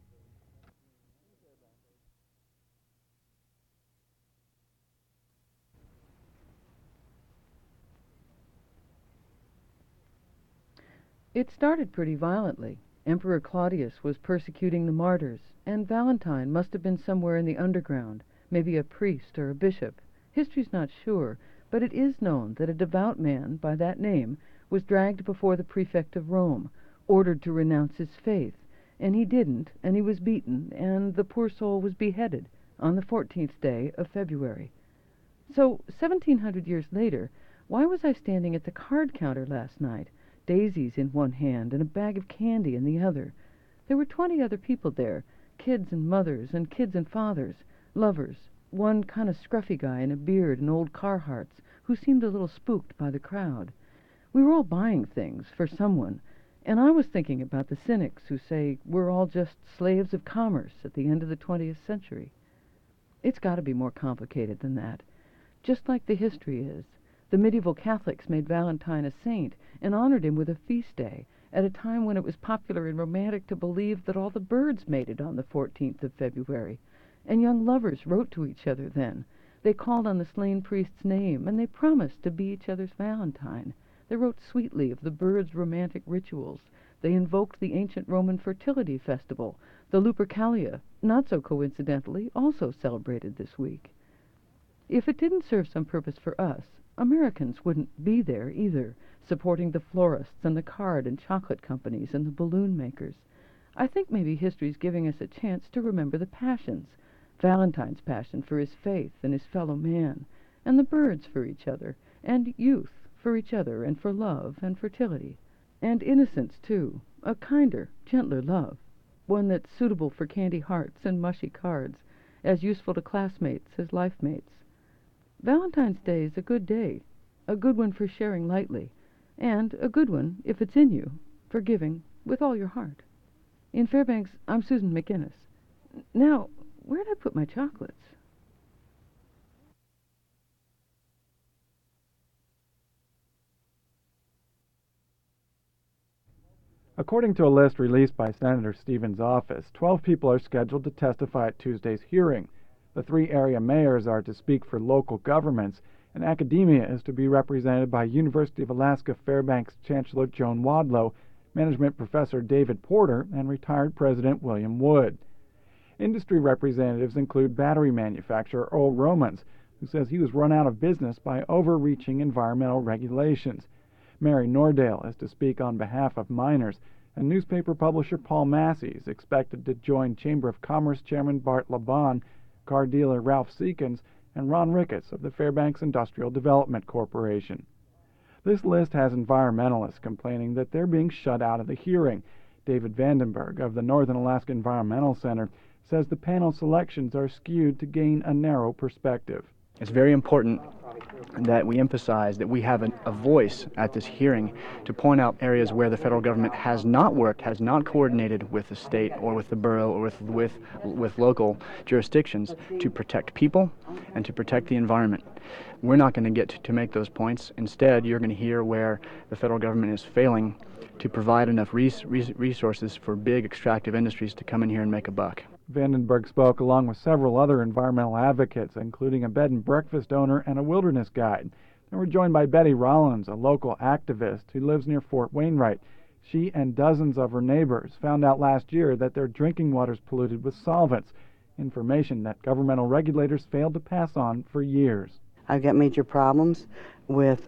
[SPEAKER 9] It started pretty violently. Emperor Claudius was persecuting the martyrs, and Valentine must have been somewhere in the underground, maybe a priest or a bishop. History's not sure, but it is known that a devout man by that name was dragged before the prefect of Rome, ordered to renounce his faith, and he didn't, and he was beaten, and the poor soul was beheaded on the 14th day of February. So, 1700 years later, why was I standing at the card counter last night, daisies in one hand and a bag of candy in the other? There were 20 other people there, kids and mothers and kids and fathers, lovers, one kind of scruffy guy in a beard and old Carhartts who seemed a little spooked by the crowd. We were all buying things for someone, and I was thinking about the cynics who say we're all just slaves of commerce at the end of the 20th century. It's got to be more complicated than that, just like the history is. The medieval Catholics made Valentine a saint and honored him with a feast day at a time when it was popular and romantic to believe that all the birds mated on the 14th of February. And young lovers wrote to each other then. They called on the slain priest's name, and they promised to be each other's Valentine. They wrote sweetly of the birds' romantic rituals. They invoked the ancient Roman fertility festival, the Lupercalia, not so coincidentally, also celebrated this week. If it didn't serve some purpose for us, Americans wouldn't be there either, supporting the florists and the card and chocolate companies and the balloon makers. I think maybe history's giving us a chance to remember the passions, Valentine's passion for his faith and his fellow man, and the birds for each other, and youth for each other and for love and fertility. And innocence, too, a kinder, gentler love, one that's suitable for candy hearts and mushy cards, as useful to classmates as life mates. Valentine's Day is a good day, a good one for sharing lightly, and a good one, if it's in you, for giving with all your heart. In Fairbanks, I'm Susan McGinnis. Now, where'd I put my chocolates?
[SPEAKER 5] According to a list released by Senator Stevens' office, 12 people are scheduled to testify at Tuesday's hearing. The 3 area mayors are to speak for local governments, and academia is to be represented by University of Alaska Fairbanks Chancellor Joan Wadlow, Management Professor David Porter, and retired President William Wood. Industry representatives include battery manufacturer Earl Romans, who says he was run out of business by overreaching environmental regulations. Mary Nordale is to speak on behalf of miners, and newspaper publisher Paul Massey is expected to join Chamber of Commerce Chairman Bart Laban, car dealer Ralph Seekins, and Ron Ricketts of the Fairbanks Industrial Development Corporation. This list has environmentalists complaining that they're being shut out of the hearing. David Vandenberg of the Northern Alaska Environmental Center says the panel selections are skewed to gain a narrow perspective.
[SPEAKER 6] It's very important that we emphasize that we have a voice at this hearing to point out areas where the federal government has not worked, has not coordinated with the state or with the borough or with local jurisdictions to protect people and to protect the environment. We're not going to get to make those points. Instead, you're going to hear where the federal government is failing to provide enough resources for big extractive industries to come in here and make a buck.
[SPEAKER 5] Vandenberg spoke along with several other environmental advocates, including a bed and breakfast owner and a wilderness guide. They were joined by Betty Rollins, a local activist who lives near Fort Wainwright. She and dozens of her neighbors found out last year that their drinking water is polluted with solvents, information that governmental regulators failed to pass on for years.
[SPEAKER 7] I've got major problems with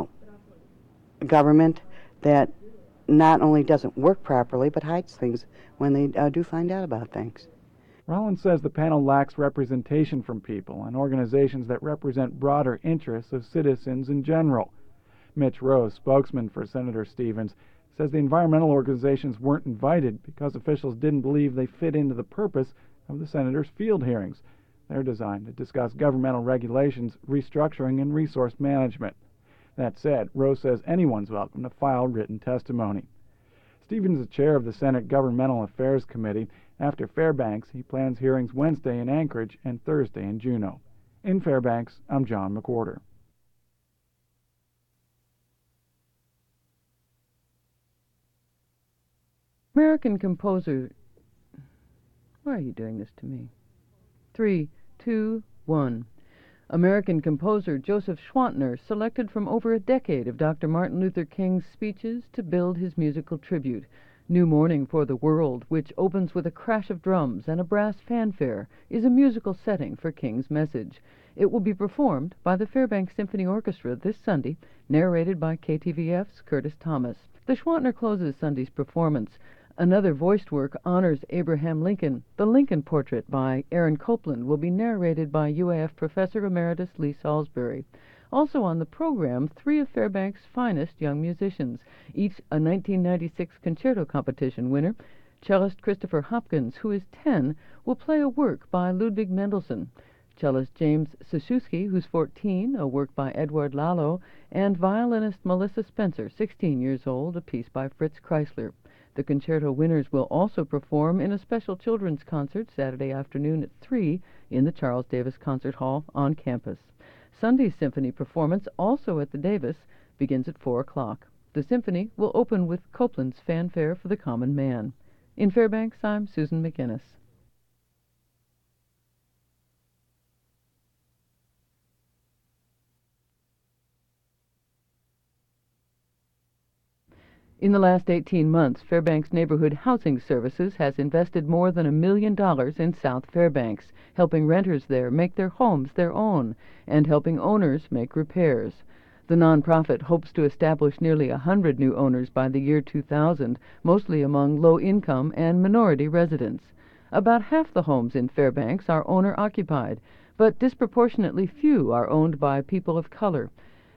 [SPEAKER 7] government that not only doesn't work properly, but hides things when they do find out about things.
[SPEAKER 5] Rollins says the panel lacks representation from people and organizations that represent broader interests of citizens in general. Mitch Rose, spokesman for Senator Stevens, says the environmental organizations weren't invited because officials didn't believe they fit into the purpose of the senator's field hearings. They're designed to discuss governmental regulations, restructuring, and resource management. That said, Rose says anyone's welcome to file written testimony. Stevens is chair of the Senate Governmental Affairs Committee. After Fairbanks, he plans hearings Wednesday in Anchorage and Thursday in Juneau. In Fairbanks, I'm John McWhorter.
[SPEAKER 9] American composer... Why are you doing this to me? 3, 2, 1. American composer Joseph Schwantner selected from over a decade of Dr. Martin Luther King's speeches to build his musical tribute. New Morning for the World, which opens with a crash of drums and a brass fanfare, is a musical setting for King's message. It will be performed by the Fairbanks Symphony Orchestra this Sunday, narrated by KTVF's Curtis Thomas. The Schwantner closes Sunday's performance. Another voiced work honors Abraham Lincoln. The Lincoln Portrait by Aaron Copland will be narrated by UAF Professor Emeritus Lee Salisbury. Also on the program, 3 of Fairbanks' finest young musicians, each a 1996 concerto competition winner. Cellist Christopher Hopkins, who is 10, will play a work by Ludwig Mendelssohn. Cellist James Saszewski, who's 14, a work by Edward Lalo, and violinist Melissa Spencer, 16 years old, a piece by Fritz Kreisler. The concerto winners will also perform in a special children's concert Saturday afternoon at 3 in the Charles Davis Concert Hall on campus. Sunday's symphony performance, also at the Davis, begins at 4 o'clock. The symphony will open with Copland's Fanfare for the Common Man. In Fairbanks, I'm Susan McGinnis. In the last 18 months, Fairbanks Neighborhood Housing Services has invested more than $1 million in South Fairbanks, helping renters there make their homes their own and helping owners make repairs. The nonprofit hopes to establish nearly 100 new owners by the year 2000, mostly among low-income and minority residents. About half the homes in Fairbanks are owner-occupied, but disproportionately few are owned by people of color.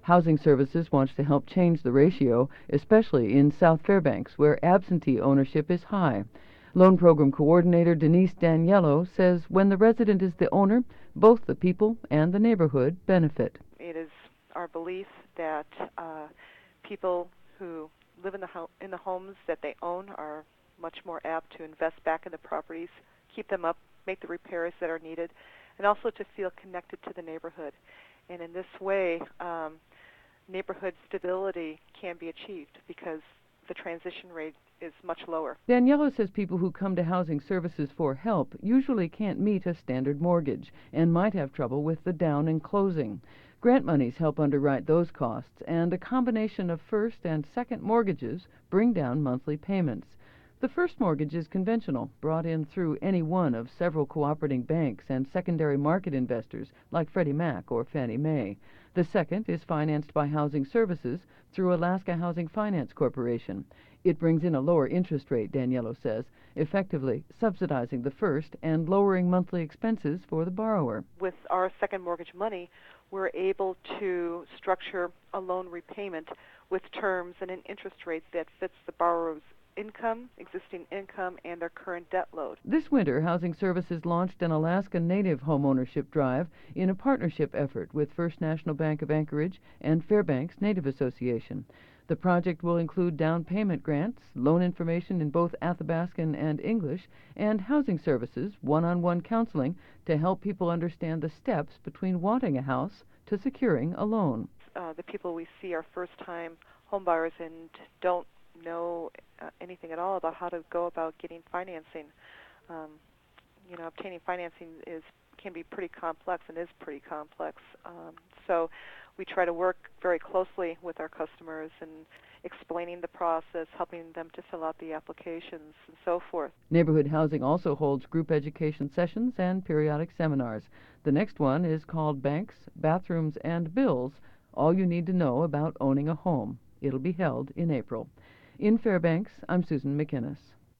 [SPEAKER 9] Housing Services wants to help change the ratio, especially in South Fairbanks, where absentee ownership is high. Loan Program Coordinator Denise Daniello says when the resident is the owner, both the people and the neighborhood benefit.
[SPEAKER 8] It is our belief that people who live in the homes that they own are much more apt to invest back in the properties, keep them up, make the repairs that are needed, and also to feel connected to the neighborhood. And in this way, neighborhood stability can be achieved because the transition rate is much lower.
[SPEAKER 9] Daniello says people who come to Housing Services for help usually can't meet a standard mortgage and might have trouble with the down and closing. Grant monies help underwrite those costs, and a combination of first and second mortgages bring down monthly payments. The first mortgage is conventional, brought in through any one of several cooperating banks and secondary market investors like Freddie Mac or Fannie Mae. The second is financed by Housing Services through Alaska Housing Finance Corporation. It brings in a lower interest rate, Daniello says, effectively subsidizing the first and lowering monthly expenses for the borrower.
[SPEAKER 8] With our second mortgage money, we're able to structure a loan repayment with terms and an interest rate that fits the borrower's income, existing income, and their current debt load.
[SPEAKER 9] This winter, Housing Services launched an Alaska Native homeownership drive in a partnership effort with First National Bank of Anchorage and Fairbanks Native Association. The project will include down payment grants, loan information in both Athabascan and English, and Housing Services one-on-one counseling to help people understand the steps between wanting a house to securing a loan.
[SPEAKER 8] The people we see are first-time homebuyers and don't know anything at all about how to go about getting financing. Obtaining financing can be pretty complex and is pretty complex. So we try to work very closely with our customers and explaining the process, helping them to fill out the applications and so forth.
[SPEAKER 9] Neighborhood Housing also holds group education sessions and periodic seminars. The next one is called Banks, Bathrooms, and Bills, All You Need to Know About Owning a Home. It'll be held in April. In Fairbanks, I'm Susan McInnes.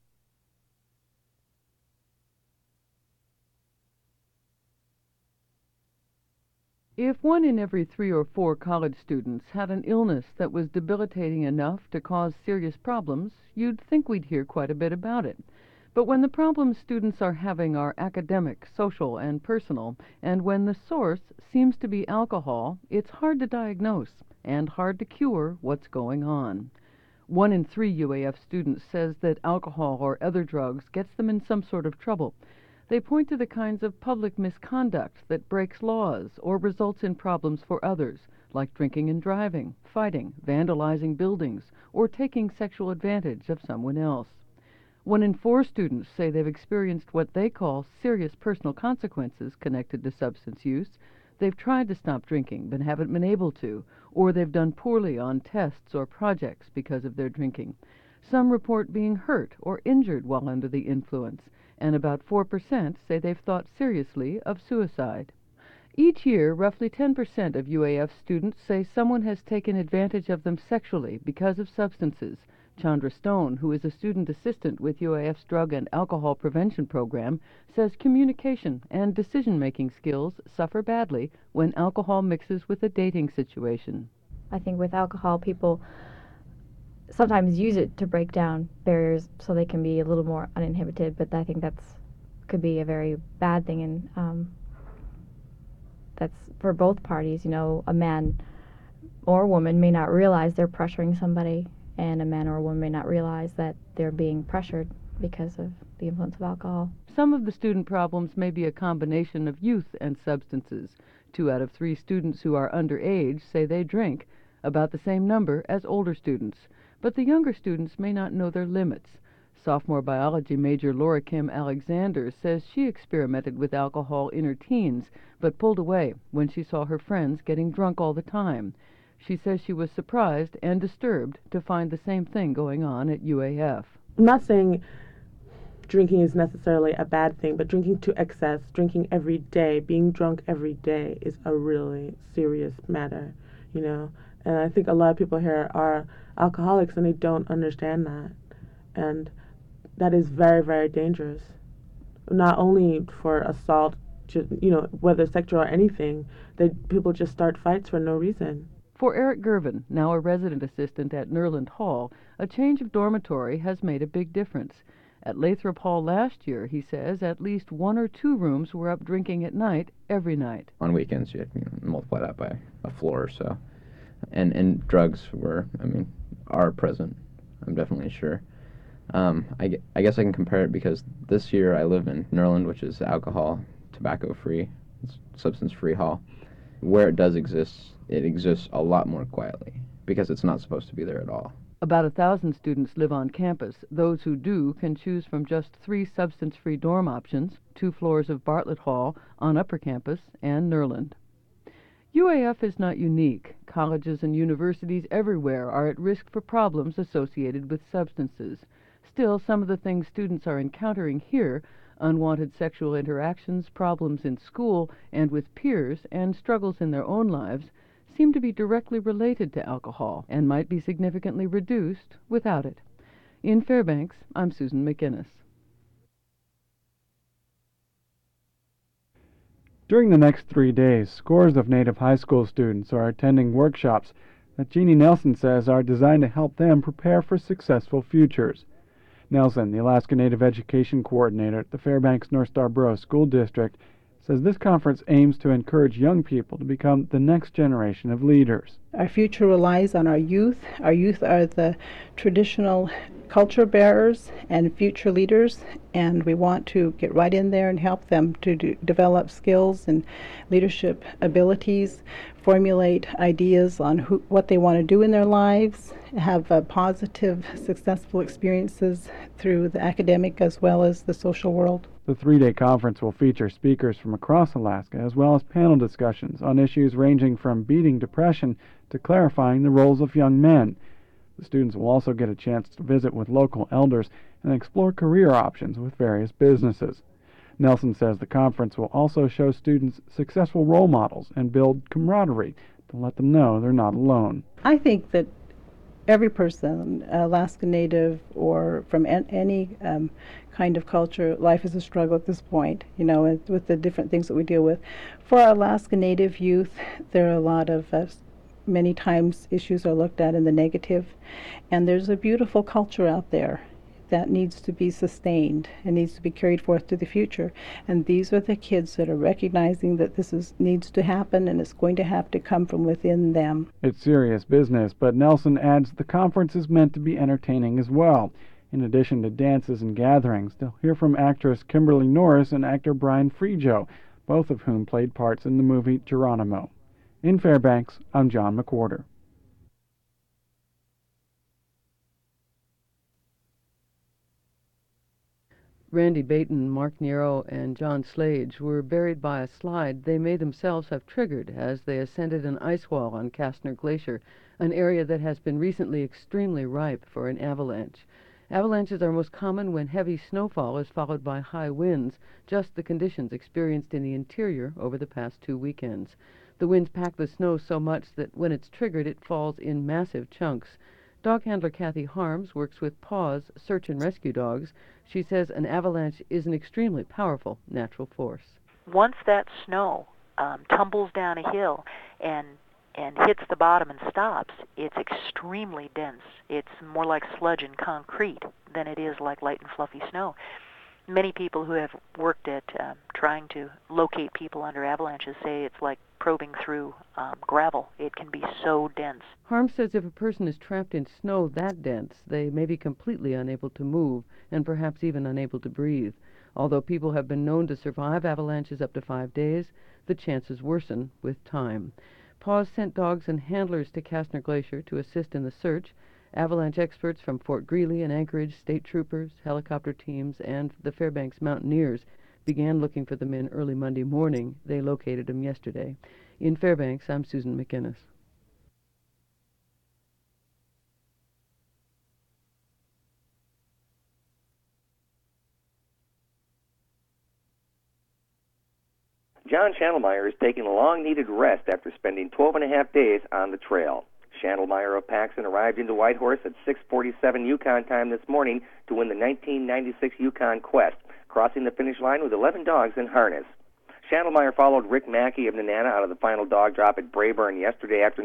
[SPEAKER 9] If 1 in every 3 or 4 college students had an illness that was debilitating enough to cause serious problems, you'd think we'd hear quite a bit about it. But when the problems students are having are academic, social, and personal, and when the source seems to be alcohol, it's hard to diagnose and hard to cure what's going on. 1 in 3 UAF students says that alcohol or other drugs gets them in some sort of trouble. They point to the kinds of public misconduct that breaks laws or results in problems for others, like drinking and driving, fighting, vandalizing buildings, or taking sexual advantage of someone else. 1 in 4 students say they've experienced what they call serious personal consequences connected to substance use. They've tried to stop drinking but haven't been able to, or they've done poorly on tests or projects because of their drinking. Some report being hurt or injured while under the influence, and about 4% say they've thought seriously of suicide. Each year, roughly 10% of UAF students say someone has taken advantage of them sexually because of substances. Chandra Stone, who is a student assistant with UAF's Drug and Alcohol Prevention Program, says communication and decision-making skills suffer badly when alcohol mixes with a dating situation.
[SPEAKER 22] I think with alcohol, people sometimes use it to break down barriers so they can be a little more uninhibited, but I think could be a very bad thing, and that's for both parties. A man or woman may not realize they're pressuring somebody, and a man or a woman may not realize that they're being pressured because of the influence of alcohol.
[SPEAKER 9] Some of the student problems may be a combination of youth and substances. 2 out of 3 students who are underage say they drink, about the same number as older students. But the younger students may not know their limits. Sophomore biology major Laura Kim Alexander says she experimented with alcohol in her teens, but pulled away when she saw her friends getting drunk all the time. She says she was surprised and disturbed to find the same thing going on at UAF.
[SPEAKER 24] I'm not saying drinking is necessarily a bad thing, but drinking to excess, drinking every day, being drunk every day is a really serious matter, And I think a lot of people here are alcoholics and they don't understand that. And that is very, very dangerous. Not only for assault, whether sexual or anything, that people just start fights for no reason.
[SPEAKER 9] For Eric Gervin, now a resident assistant at Nerland Hall, a change of dormitory has made a big difference. At Lathrop Hall last year, he says, at least 1 or 2 rooms were up drinking at night, every night.
[SPEAKER 25] On weekends, you multiply that by a floor or so. And drugs are present, I'm definitely sure. I guess I can compare it because this year I live in Nerland, which is alcohol, tobacco-free, substance-free hall. Where it does exist, it exists a lot more quietly because it's not supposed to be there at all.
[SPEAKER 9] About 1,000 students live on campus. Those who do can choose from just 3 substance-free dorm options, 2 floors of Bartlett Hall on Upper Campus and Nerland. UAF is not unique. Colleges and universities everywhere are at risk for problems associated with substances. Still, some of the things students are encountering here, unwanted sexual interactions, problems in school and with peers, and struggles in their own lives, seem to be directly related to alcohol and might be significantly reduced without it. In Fairbanks, I'm Susan McInnes.
[SPEAKER 5] During the next 3 days, scores of Native high school students are attending workshops that Jeannie Nelson says are designed to help them prepare for successful futures. Nelson, the Alaska Native Education Coordinator at the Fairbanks North Starborough School District, says this conference aims to encourage young people to become the next generation of leaders.
[SPEAKER 10] Our future relies on our youth. Our youth are the traditional culture bearers and future leaders, and we want to get right in there and help them to develop skills and leadership abilities, formulate ideas on what they want to do in their lives, have positive, successful experiences through the academic as well as the social world.
[SPEAKER 5] The 3-day conference will feature speakers from across Alaska, as well as panel discussions on issues ranging from beating depression to clarifying the roles of young men. The students will also get a chance to visit with local elders and explore career options with various businesses. Nelson says the conference will also show students successful role models and build camaraderie to let them know they're not alone.
[SPEAKER 10] I think that every person, Alaska Native or from any kind of culture, life is a struggle at this point, with the different things that we deal with. For our Alaska Native youth, there are a lot of, many times issues are looked at in the negative, and there's a beautiful culture out there that needs to be sustained and needs to be carried forth to the future. And these are the kids that are recognizing that this needs to happen, and it's going to have to come from within them.
[SPEAKER 5] It's serious business, but Nelson adds the conference is meant to be entertaining as well. In addition to dances and gatherings, they'll hear from actress Kimberly Norris and actor Brian Frijo, both of whom played parts in the movie Geronimo. In Fairbanks, I'm John McWhorter.
[SPEAKER 9] Randy Baton, Mark Nero, and John Slade were buried by a slide they may themselves have triggered as they ascended an ice wall on Kastner Glacier, an area that has been recently extremely ripe for an avalanche. Avalanches are most common when heavy snowfall is followed by high winds, just the conditions experienced in the interior over the past 2 weekends. The winds pack the snow so much that when it's triggered, it falls in massive chunks. Dog handler Kathy Harms works with PAWS search and rescue dogs. She says an avalanche is an extremely powerful natural force.
[SPEAKER 11] Once that snow tumbles down a hill and hits the bottom and stops, it's extremely dense. It's more like sludge and concrete than it is like light and fluffy snow. Many people who have worked at trying to locate people under avalanches say it's like probing through gravel. It can be so dense.
[SPEAKER 9] Harms says if a person is trapped in snow that dense, they may be completely unable to move and perhaps even unable to breathe. Although people have been known to survive avalanches up to 5 days, the chances worsen with time. PAWS sent dogs and handlers to Kastner Glacier to assist in the search. Avalanche experts from Fort Greely and Anchorage, state troopers, helicopter teams, and the Fairbanks Mountaineers began looking for the men early Monday morning. They located them yesterday. In Fairbanks, I'm Susan McInnes.
[SPEAKER 26] John Schandelmeyer is taking a long-needed rest after spending 12.5 days on the trail. Schandelmeyer of Paxton arrived into Whitehorse at 6:47 Yukon time this morning to win the 1996 Yukon Quest, crossing the finish line with 11 dogs in harness. Schandelmeyer followed Rick Mackey of Nenana out of the final dog drop at Brayburn yesterday afternoon,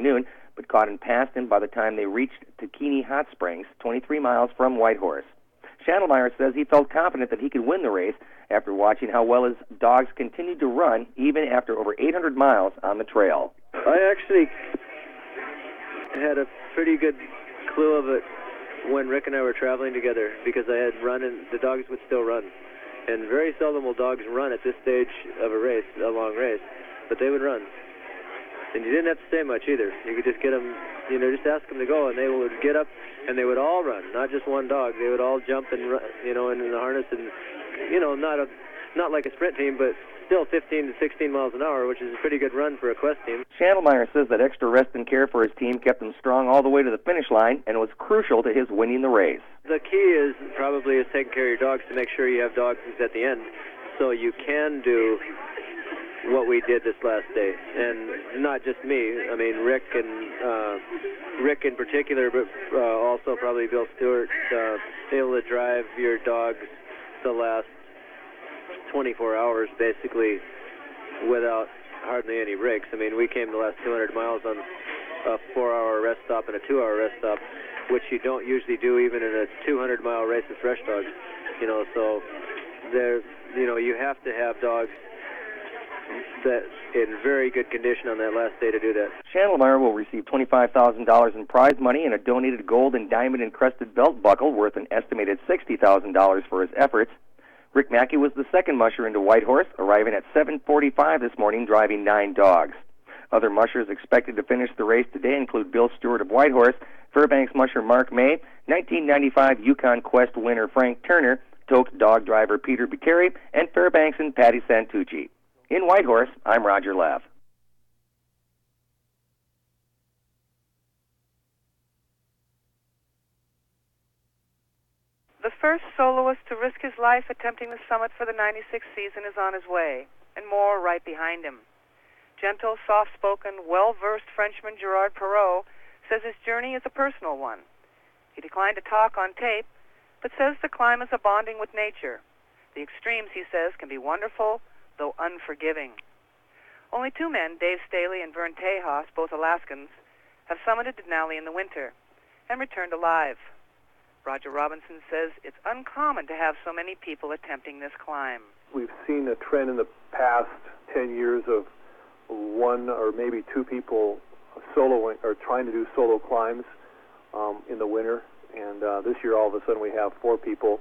[SPEAKER 26] but Cawdon passed him by the time they reached Takini Hot Springs, 23 miles from Whitehorse. Schandelmeyer says he felt confident that he could win the race after watching how well his dogs continued to run even after over 800 miles on the trail.
[SPEAKER 12] I actually had a pretty good clue of it when Rick and I were traveling together, because I had run and the dogs would still run. And very seldom will dogs run at this stage of a race, a long race, but they would run. And you didn't have to say much either. You could just get them, just ask them to go, and they would get up, and they would all run, not just one dog. They would all jump and run, in the harness, and, not like a sprint team, but still 15 to 16 miles an hour, which is a pretty good run for a quest team.
[SPEAKER 26] Schandelmeyer says that extra rest and care for his team kept him strong all the way to the finish line and was crucial to his winning the race.
[SPEAKER 12] The key is taking care of your dogs to make sure you have dogs at the end, so you can do what we did this last day. And not just me, I mean Rick in particular, but also probably Bill Stewart, able to drive your dogs the last 24 hours basically without hardly any breaks. I mean, we came the last 200 miles on a 4-hour rest stop and a 2-hour rest stop, which you don't usually do even in a 200-mile race with fresh dogs. So there, you have to have dogs that in very good condition on that last day to do that.
[SPEAKER 26] Schandelmeyer will receive $25,000 in prize money and a donated gold and diamond encrusted belt buckle worth an estimated $60,000 for his efforts. Rick Mackey was the second musher into Whitehorse, arriving at 7:45 this morning, driving 9 dogs. Other mushers expected to finish the race today include Bill Stewart of Whitehorse, Fairbanks musher Mark May, 1995 Yukon Quest winner Frank Turner, Toke dog driver Peter Bicari, and Fairbanks and Patty Santucci. In Whitehorse, I'm Roger Lev.
[SPEAKER 13] The first soloist to risk his life attempting the summit for the 96th season is on his way, and more right behind him. Gentle, soft-spoken, well-versed Frenchman Gerard Perrault says his journey is a personal one. He declined to talk on tape, but says the climb is a bonding with nature. The extremes, he says, can be wonderful, though unforgiving. Only 2 men, Dave Staley and Vern Tejas, both Alaskans, have summited Denali in the winter and returned alive. Roger Robinson says it's uncommon to have so many people attempting this climb.
[SPEAKER 14] We've seen a trend in the past 10 years of 1 or maybe 2 people soloing or trying to do solo climbs in the winter. And this year, all of a sudden, we have 4 people.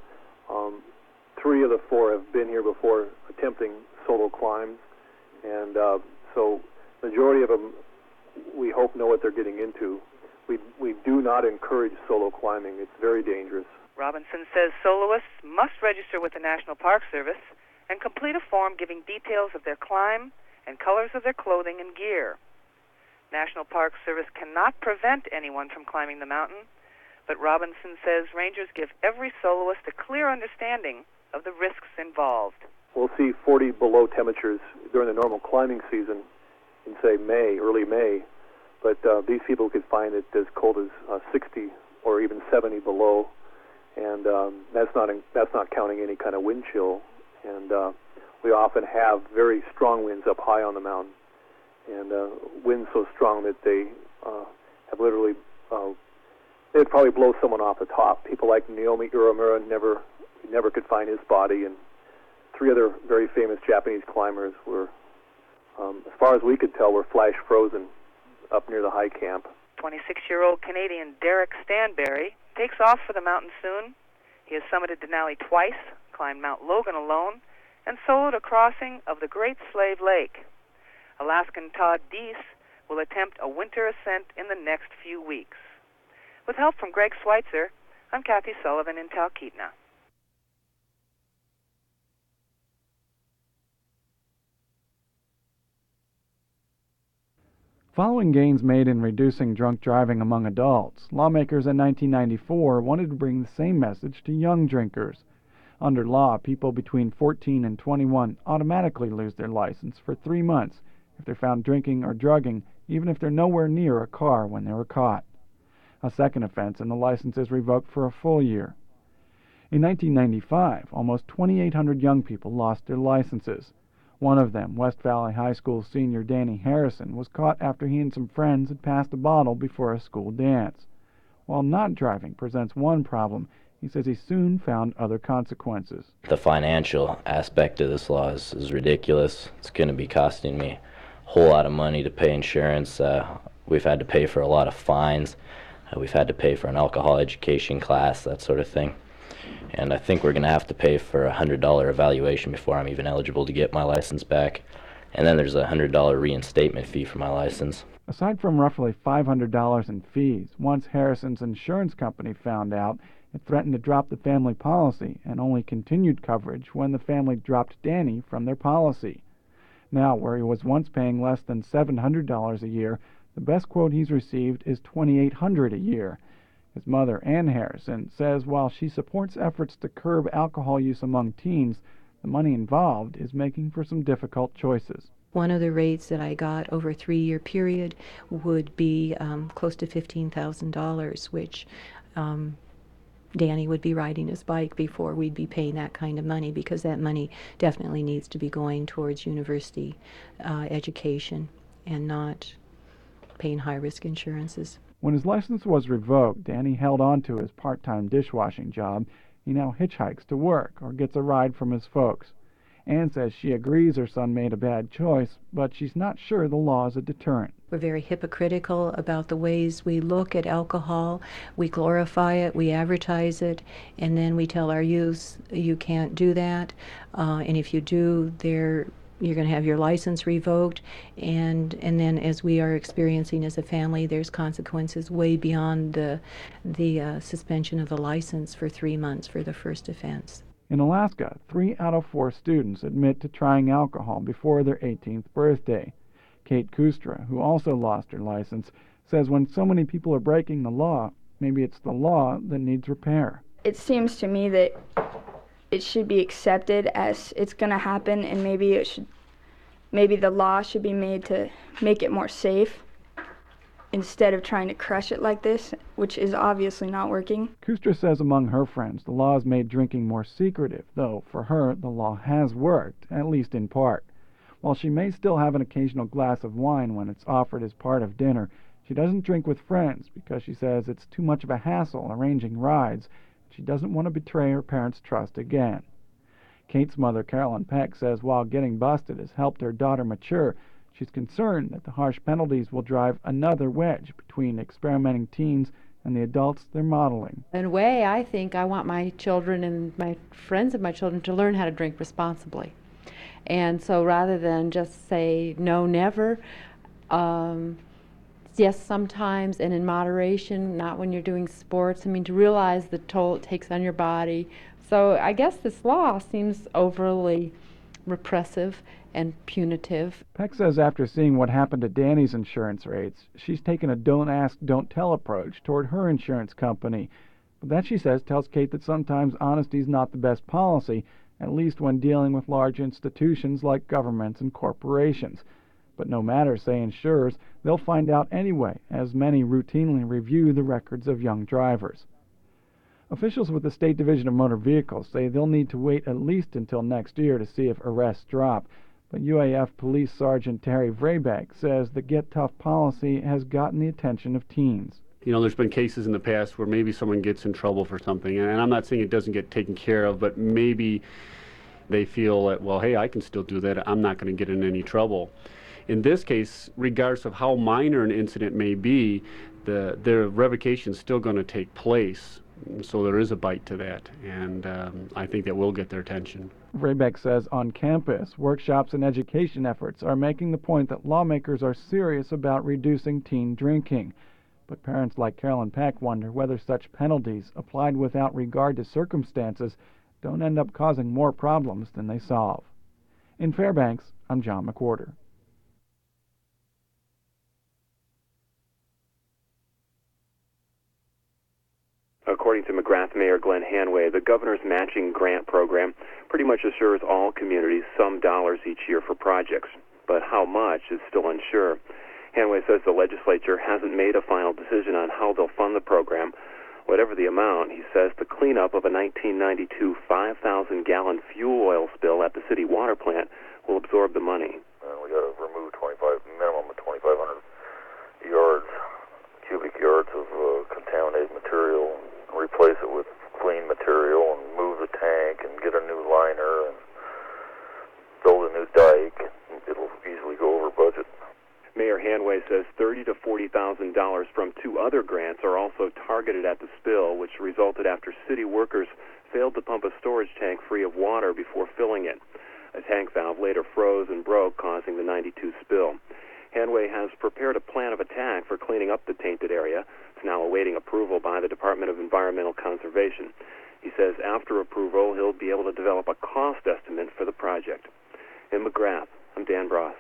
[SPEAKER 14] 3 of the 4 have been here before attempting solo climbs. And so majority of them, we hope, know what they're getting into. We do not encourage solo climbing. It's very dangerous.
[SPEAKER 13] Robinson says soloists must register with the National Park Service and complete a form giving details of their climb and colors of their clothing and gear. National Park Service cannot prevent anyone from climbing the mountain, but Robinson says rangers give every soloist a clear understanding of the risks involved.
[SPEAKER 14] We'll see 40 below temperatures during the normal climbing season in, say, early May. But these people could find it as cold as 60 or even 70 below, and that's not counting any kind of wind chill. And we often have very strong winds up high on the mountain, and winds so strong that they have literally they'd probably blow someone off the top. People like Naomi Uramura never could find his body, and 3 other very famous Japanese climbers were, as far as we could tell, were flash frozen up near the high camp.
[SPEAKER 13] 26-year-old Canadian Derek Stanberry takes off for the mountain soon. He has summited Denali twice, climbed Mount Logan alone, and soloed a crossing of the Great Slave Lake. Alaskan Todd Deese will attempt a winter ascent in the next few weeks. With help from Greg Schweitzer, I'm Kathy Sullivan in Talkeetna.
[SPEAKER 5] Following gains made in reducing drunk driving among adults, lawmakers in 1994 wanted to bring the same message to young drinkers. Under law, people between 14 and 21 automatically lose their license for 3 months if they're found drinking or drugging, even if they're nowhere near a car when they were caught. A second offense and the license is revoked for a full year. In 1995, almost 2,800 young people lost their licenses. One of them, West Valley High School senior Danny Harrison, was caught after he and some friends had passed a bottle before a school dance. While not driving presents one problem, he says he soon found other consequences.
[SPEAKER 15] The financial aspect of this law is ridiculous. It's going to be costing me a whole lot of money to pay insurance. We've had to pay for a lot of fines. We've had to pay for an alcohol education class, that sort of thing. And I think we're going to have to pay for a $100 evaluation before I'm even eligible to get my license back. And then there's a $100 reinstatement fee for my license.
[SPEAKER 5] Aside from roughly $500 in fees, once Harrison's insurance company found out, it threatened to drop the family policy and only continued coverage when the family dropped Danny from their policy. Now, where he was once paying less than $700 a year, the best quote he's received is $2,800 a year. His mother, Ann Harrison, says while she supports efforts to curb alcohol use among teens, the money involved is making for some difficult choices.
[SPEAKER 16] One of the rates that I got over a 3-year period would be close to $15,000, which Danny would be riding his bike before we'd be paying that kind of money, because that money definitely needs to be going towards university education and not paying high-risk insurances.
[SPEAKER 5] When his license was revoked, Danny held on to his part-time dishwashing job. He now hitchhikes to work or gets a ride from his folks. Ann says she agrees her son made a bad choice, but she's not sure the law is a deterrent.
[SPEAKER 16] We're very hypocritical about the ways we look at alcohol. We glorify it, we advertise it, and then we tell our youth, you can't do that, and if you do, you're going to have your license revoked, and then as we are experiencing as a family, there's consequences way beyond the suspension of the license for 3 months for the first offense.
[SPEAKER 5] In Alaska, 3 out of 4 students admit to trying alcohol before their 18th birthday. Kate Kustra, who also lost her license, says when so many people are breaking the law, maybe it's the law that needs repair.
[SPEAKER 17] It seems to me that it should be accepted as it's going to happen, and maybe the law should be made to make it more safe instead of trying to crush it like this, which is obviously not working.
[SPEAKER 5] Kustra says among her friends, the law has made drinking more secretive, though for her, the law has worked, at least in part. While she may still have an occasional glass of wine when it's offered as part of dinner, she doesn't drink with friends because she says it's too much of a hassle arranging rides. She doesn't want to betray her parents' trust again. Kate's mother, Carolyn Peck, says while getting busted has helped her daughter mature, she's concerned that the harsh penalties will drive another wedge between experimenting teens and the adults they're modeling.
[SPEAKER 18] In a way, I think I want my children and my friends of my children to learn how to drink responsibly. And so rather than just say no, never, yes, sometimes, and in moderation, not when you're doing sports. I mean, to realize the toll it takes on your body. So I guess this law seems overly repressive and punitive.
[SPEAKER 5] Peck says after seeing what happened to Danny's insurance rates, she's taken a don't ask, don't tell approach toward her insurance company. But that, she says, tells Kate that sometimes honesty is not the best policy, at least when dealing with large institutions like governments and corporations. But no matter, say insurers, they'll find out anyway, as many routinely review the records of young drivers. Officials with the State Division of Motor Vehicles say they'll need to wait at least until next year to see if arrests drop. But UAF Police Sergeant Terry Vraybeck says the Get Tough policy has gotten the attention of teens.
[SPEAKER 19] You know, there's been cases in the past where maybe someone gets in trouble for something, and I'm not saying it doesn't get taken care of, but maybe they feel that, well, hey, I can still do that. I'm not going to get in any trouble. In this case, regardless of how minor an incident may be, the revocation is still going to take place. So there is a bite to that, and I think that will get their attention.
[SPEAKER 5] Vraybeck says on campus, workshops and education efforts are making the point that lawmakers are serious about reducing teen drinking. But parents like Carolyn Peck wonder whether such penalties, applied without regard to circumstances, don't end up causing more problems than they solve. In Fairbanks, I'm John McWhorter.
[SPEAKER 20] According to McGrath Mayor Glenn Hanway, the governor's matching grant program pretty much assures all communities some dollars each year for projects, but how much is still unsure. Hanway says the legislature hasn't made a final decision on how they'll fund the program. Whatever the amount, he says the cleanup of a 1992 5,000-gallon fuel oil spill at the city water plant will absorb the money.
[SPEAKER 1] And we got to remove minimum of 2,500 yards, cubic yards of contaminated material, and replace it with clean material, and move the tank, and get a new liner, and build a new dike. It'll easily go over budget.
[SPEAKER 20] Mayor Hanway says $30,000 to $40,000 from 2 other grants are also targeted at the spill, which resulted after city workers failed to pump a storage tank free of water before filling it. A tank valve later froze and broke, causing the 92 spill. Hanway has prepared a plan of attack for cleaning up the tainted area. It's now awaiting approval by the Department of Environmental Conservation. He says after approval, he'll be able to develop a cost estimate for the project. In McGrath, I'm Dan Bross.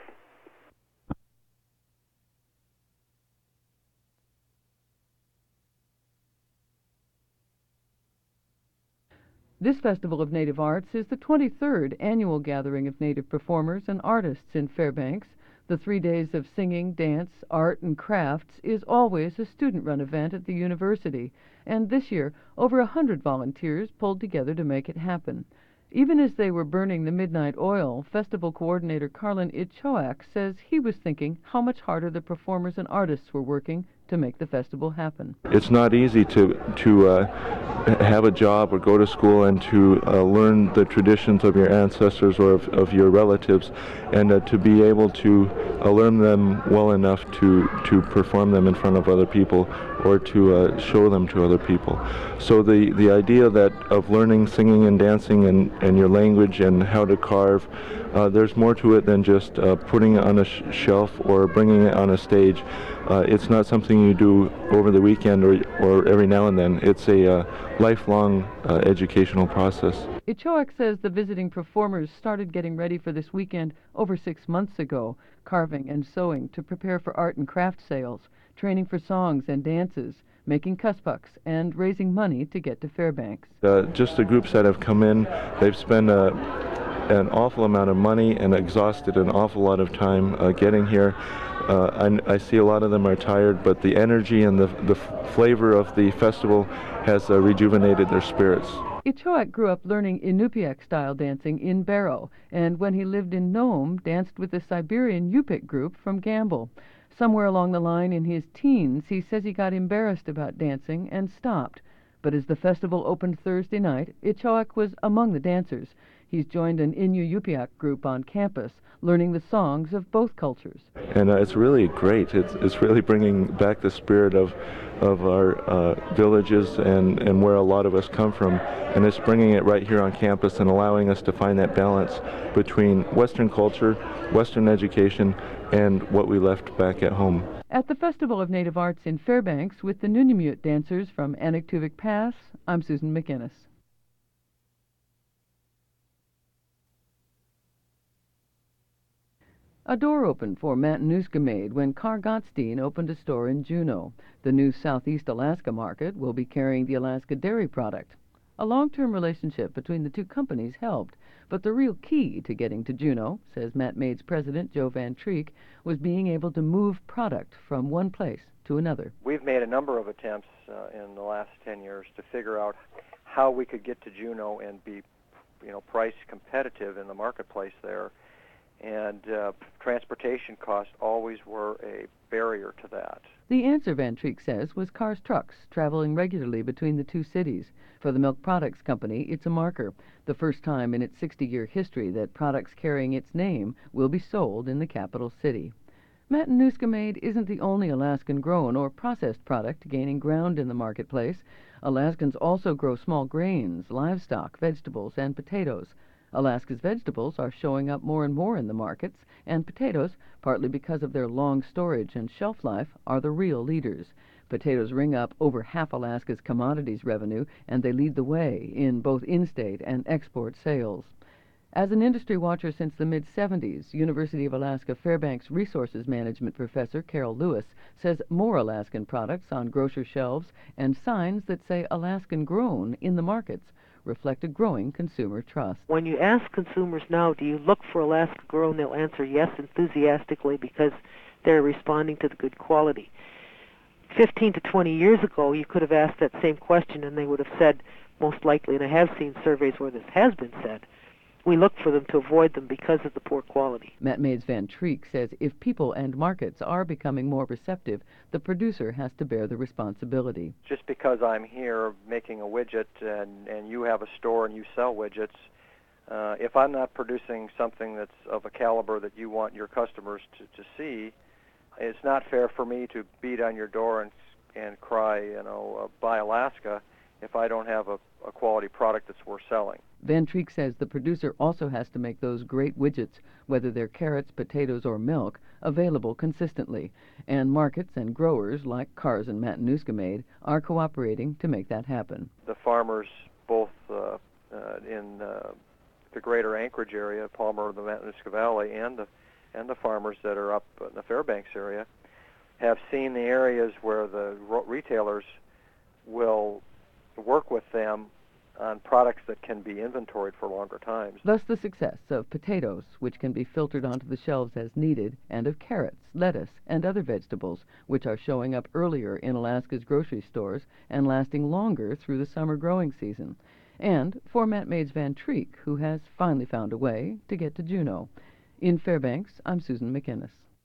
[SPEAKER 9] This Festival of Native Arts is the 23rd annual gathering of Native performers and artists in Fairbanks. The 3 days of singing, dance, art, and crafts is always a student-run event at the university, and this year over 100 volunteers pulled together to make it happen. Even as they were burning the midnight oil, festival coordinator Carlin Ichoak says he was thinking how much harder the performers and artists were working to make the festival happen.
[SPEAKER 2] It's not easy to have a job or go to school and to learn the traditions of your ancestors or of your relatives, and to be able to learn them well enough to perform them in front of other people or to show them to other people. So the idea that of learning singing and dancing and your language and how to carve, there's more to it than just putting it on a shelf or bringing it on a stage. It's not something you do over the weekend or every now and then. It's a lifelong educational process.
[SPEAKER 9] Ichoak says the visiting performers started getting ready for this weekend over 6 months ago, carving and sewing to prepare for art and craft sales, training for songs and dances, making cusspucks, and raising money to get to Fairbanks.
[SPEAKER 2] Just the groups that have come in, they've spent an awful amount of money and exhausted an awful lot of time getting here. I see a lot of them are tired, but the energy and the flavor of the festival has rejuvenated their spirits.
[SPEAKER 9] Ichoak grew up learning Inupiaq-style dancing in Barrow, and when he lived in Nome, danced with the Siberian Yupik group from Gamble. Somewhere along the line in his teens, he says he got embarrassed about dancing and stopped. But as the festival opened Thursday night, Ichoak was among the dancers. He's joined an Innu-Yupiaq group on campus, learning the songs of both cultures.
[SPEAKER 2] And it's really great. It's really bringing back the spirit of our villages and where a lot of us come from. And it's bringing it right here on campus and allowing us to find that balance between Western culture, Western education, and what we left back at home.
[SPEAKER 9] At the Festival of Native Arts in Fairbanks with the Nunavut dancers from Anaktuvuk Pass, I'm Susan McInnes. A door opened for Matanuska Maid when Carr Gottstein opened a store in Juneau. The new Southeast Alaska market will be carrying the Alaska dairy product. A long-term relationship between the two companies helped, but the real key to getting to Juneau, says Matt Maid's president, Joe Van Treek, was being able to move product from one place to another.
[SPEAKER 3] We've made a number of attempts in the last 10 years to figure out how we could get to Juneau and be, price competitive in the marketplace there. And transportation costs always were a barrier to that.
[SPEAKER 9] The answer, Van Treek says, was Carr's trucks traveling regularly between the two cities. For the Milk Products Company, it's a marker, the first time in its 60-year history that products carrying its name will be sold in the capital city. Matanuska Maid isn't the only Alaskan-grown or processed product gaining ground in the marketplace. Alaskans also grow small grains, livestock, vegetables, and potatoes. Alaska's vegetables are showing up more and more in the markets, and potatoes, partly because of their long storage and shelf life, are the real leaders. Potatoes ring up over half Alaska's commodities revenue, and they lead the way in both in-state and export sales. As an industry watcher since the mid-'70s, University of Alaska Fairbanks Resources Management professor Carol Lewis says more Alaskan products on grocery shelves and signs that say Alaskan grown in the markets reflect a growing consumer trust.
[SPEAKER 4] When you ask consumers now, do you look for Alaska grown, they'll answer yes enthusiastically because they're responding to the good quality. 15 to 20 years ago, you could have asked that same question and they would have said, most likely, and I have seen surveys where this has been said, we look for them to avoid them because of the poor quality.
[SPEAKER 9] Matt Maids Van Treek says if people and markets are becoming more receptive, the producer has to bear the responsibility.
[SPEAKER 3] Just because I'm here making a widget and you have a store and you sell widgets, if I'm not producing something that's of a caliber that you want your customers to see, it's not fair for me to beat on your door and cry, buy Alaska, if I don't have a quality product that's worth selling.
[SPEAKER 9] Van Treek says the producer also has to make those great widgets, whether they're carrots, potatoes, or milk, available consistently. And markets and growers, like Cars and Matanuska Made, are cooperating to make that happen.
[SPEAKER 3] The farmers, both in the greater Anchorage area, Palmer, the Matanuska Valley, and the farmers that are up in the Fairbanks area, have seen the areas where the retailers will work with them on products that can be inventoried for longer times.
[SPEAKER 9] Thus the success of potatoes, which can be filtered onto the shelves as needed, and of carrots, lettuce, and other vegetables, which are showing up earlier in Alaska's grocery stores and lasting longer through the summer growing season. And for Matt Maids Van Treek, who has finally found a way to get to Juneau. In Fairbanks, I'm Susan McInnes.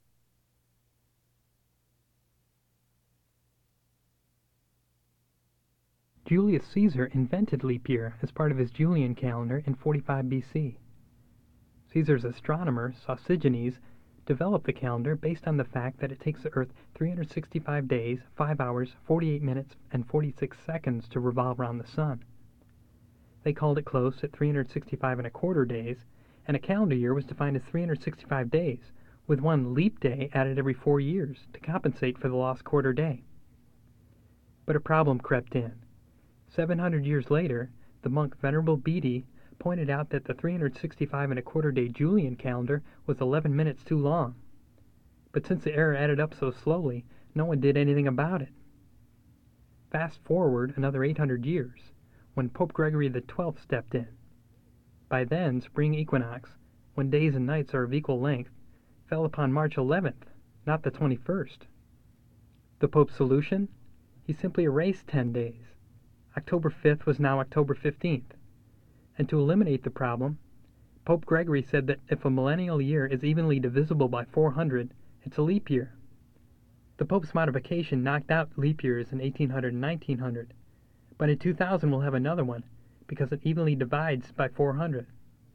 [SPEAKER 6] Julius Caesar invented leap year as part of his Julian calendar in 45 BC. Caesar's astronomer, Sosigenes, developed the calendar based on the fact that it takes the Earth 365 days, 5 hours, 48 minutes, and 46 seconds to revolve around the Sun. They called it close at 365 1/4 days, and a calendar year was defined as 365 days, with one leap day added every 4 years to compensate for the lost quarter day. But a problem crept in. 700 years later, the monk Venerable Bede pointed out that the 365 1/4 day Julian calendar was 11 minutes too long. But since the error added up so slowly, no one did anything about it. Fast forward another 800 years, when Pope Gregory XII stepped in. By then, spring equinox, when days and nights are of equal length, fell upon March 11th, not the 21st. The Pope's solution? He simply erased 10 days. October 5th was now October 15th. And to eliminate the problem, Pope Gregory said that if a millennial year is evenly divisible by 400, it's a leap year. The Pope's modification knocked out leap years in 1800 and 1900, but in 2000 we'll have another one because it evenly divides by 400.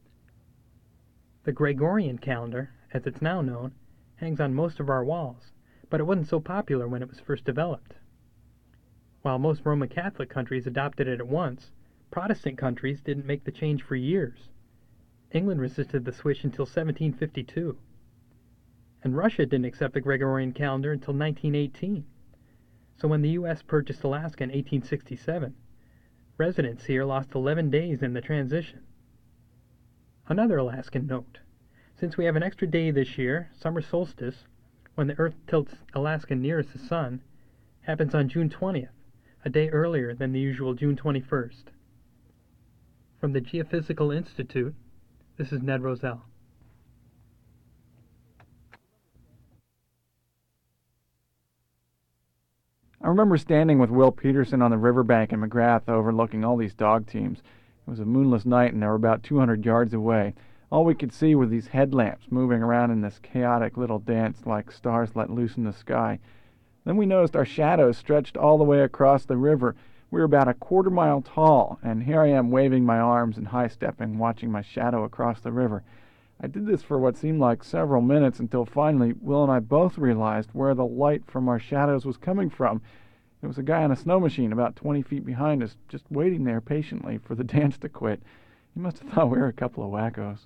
[SPEAKER 6] The Gregorian calendar, as it's now known, hangs on most of our walls, but it wasn't so popular when it was first developed. While most Roman Catholic countries adopted it at once, Protestant countries didn't make the change for years. England resisted the switch until 1752. And Russia didn't accept the Gregorian calendar until 1918. So when the U.S. purchased Alaska in 1867, residents here lost 11 days in the transition. Another Alaskan note. Since we have an extra day this year, summer solstice, when the Earth tilts Alaska nearest the Sun, happens on June 20th. A day earlier than the usual June 21st. From the Geophysical Institute, this is Ned Roselle.
[SPEAKER 5] I remember standing with Will Peterson on the riverbank in McGrath overlooking all these dog teams. It was a moonless night and they were about 200 yards away. All we could see were these headlamps moving around in this chaotic little dance like stars let loose in the sky. Then we noticed our shadows stretched all the way across the river. We were about a 1/4 mile tall, and here I am waving my arms and high-stepping, watching my shadow across the river. I did this for what seemed like several minutes until finally Will and I both realized where the light from our shadows was coming from. It was a guy on a snow machine about 20 feet behind us, just waiting there patiently for the dance to quit. He must have thought we were a couple of wackos.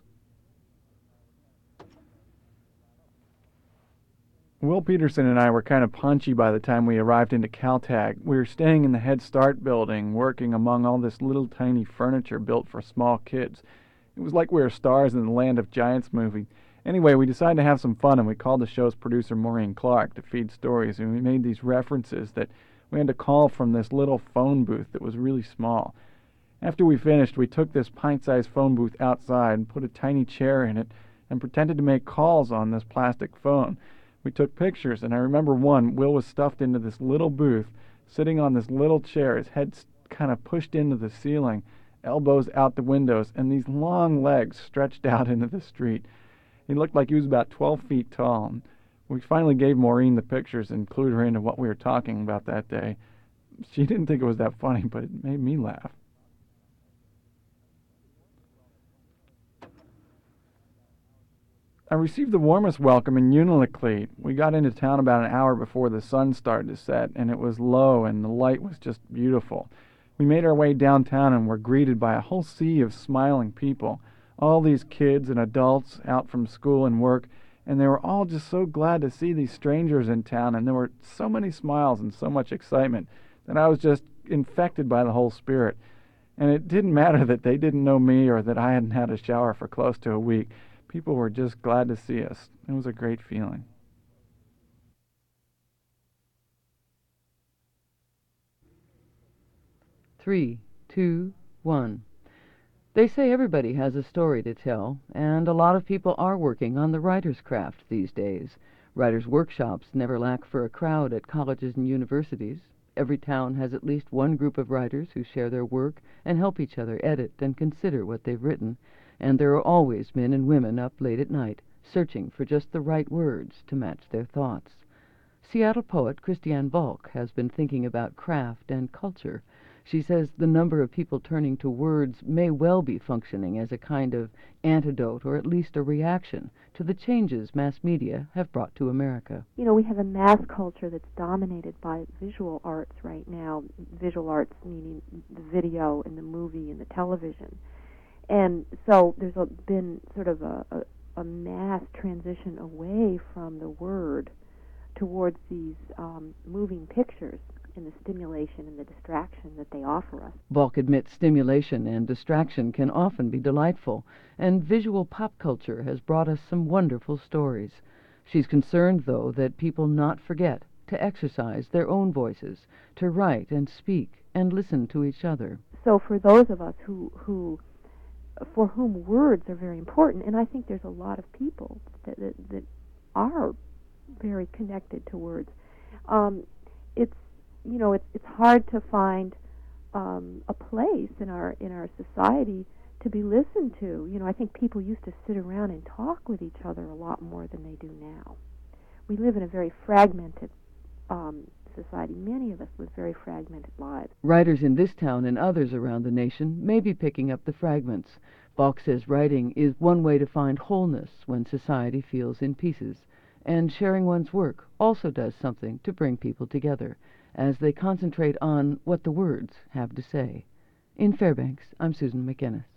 [SPEAKER 5] Will Peterson and I were kind of punchy by the time we arrived into Caltag. We were staying in the Head Start building, working among all this little tiny furniture built for small kids. It was like we were stars in the Land of Giants movie. Anyway, we decided to have some fun, and we called the show's producer Maureen Clark to feed stories, and we made these references that we had to call from this little phone booth that was really small. After we finished, we took this pint-sized phone booth outside and put a tiny chair in it and pretended to make calls on this plastic phone. We took pictures, and I remember one. Will was stuffed into this little booth, sitting on this little chair, his head kind of pushed into the ceiling, elbows out the windows, and these long legs stretched out into the street. He looked like he was about 12 feet tall. And we finally gave Maureen the pictures and clued her into what we were talking about that day. She didn't think it was that funny, but it made me laugh. I received the warmest welcome in Unalakleet. We got into town about an hour before the sun started to set, and it was low and the light was just beautiful. We made our way downtown and were greeted by a whole sea of smiling people, all these kids and adults out from school and work, and they were all just so glad to see these strangers in town, and there were so many smiles and so much excitement that I was just infected by the whole spirit. And it didn't matter that they didn't know me or that I hadn't had a shower for close to a week. People were just glad to see us. It was a great feeling.
[SPEAKER 9] Three, 2, 1. They say everybody has a story to tell, and a lot of people are working on the writer's craft these days. Writers' workshops never lack for a crowd at colleges and universities. Every town has at least one group of writers who share their work and help each other edit and consider what they've written. And there are always men and women up late at night, searching for just the right words to match their thoughts. Seattle poet Christiane Volk has been thinking about craft and culture. She says the number of people turning to words may well be functioning as a kind of antidote, or at least a reaction, to the changes mass media have brought to America.
[SPEAKER 7] You know, we have a mass culture that's dominated by visual arts right now. Visual arts meaning the video and the movie and the television. And so there's been sort of a mass transition away from the word towards these moving pictures and the stimulation and the distraction that they offer us.
[SPEAKER 9] Volk admits stimulation and distraction can often be delightful, and visual pop culture has brought us some wonderful stories. She's concerned, though, that people not forget to exercise their own voices, to write and speak and listen to each other.
[SPEAKER 7] So for those of us for whom words are very important, and I think there's a lot of people that are very connected to words, it's hard to find a place in our society to be listened to. You know, I think people used to sit around and talk with each other a lot more than they do now. We live in a very fragmented society. Many of us live very fragmented lives.
[SPEAKER 9] Writers in this town and others around the nation may be picking up the fragments. Volk says writing is one way to find wholeness when society feels in pieces, and sharing one's work also does something to bring people together as they concentrate on what the words have to say. In Fairbanks, I'm Susan McInnes.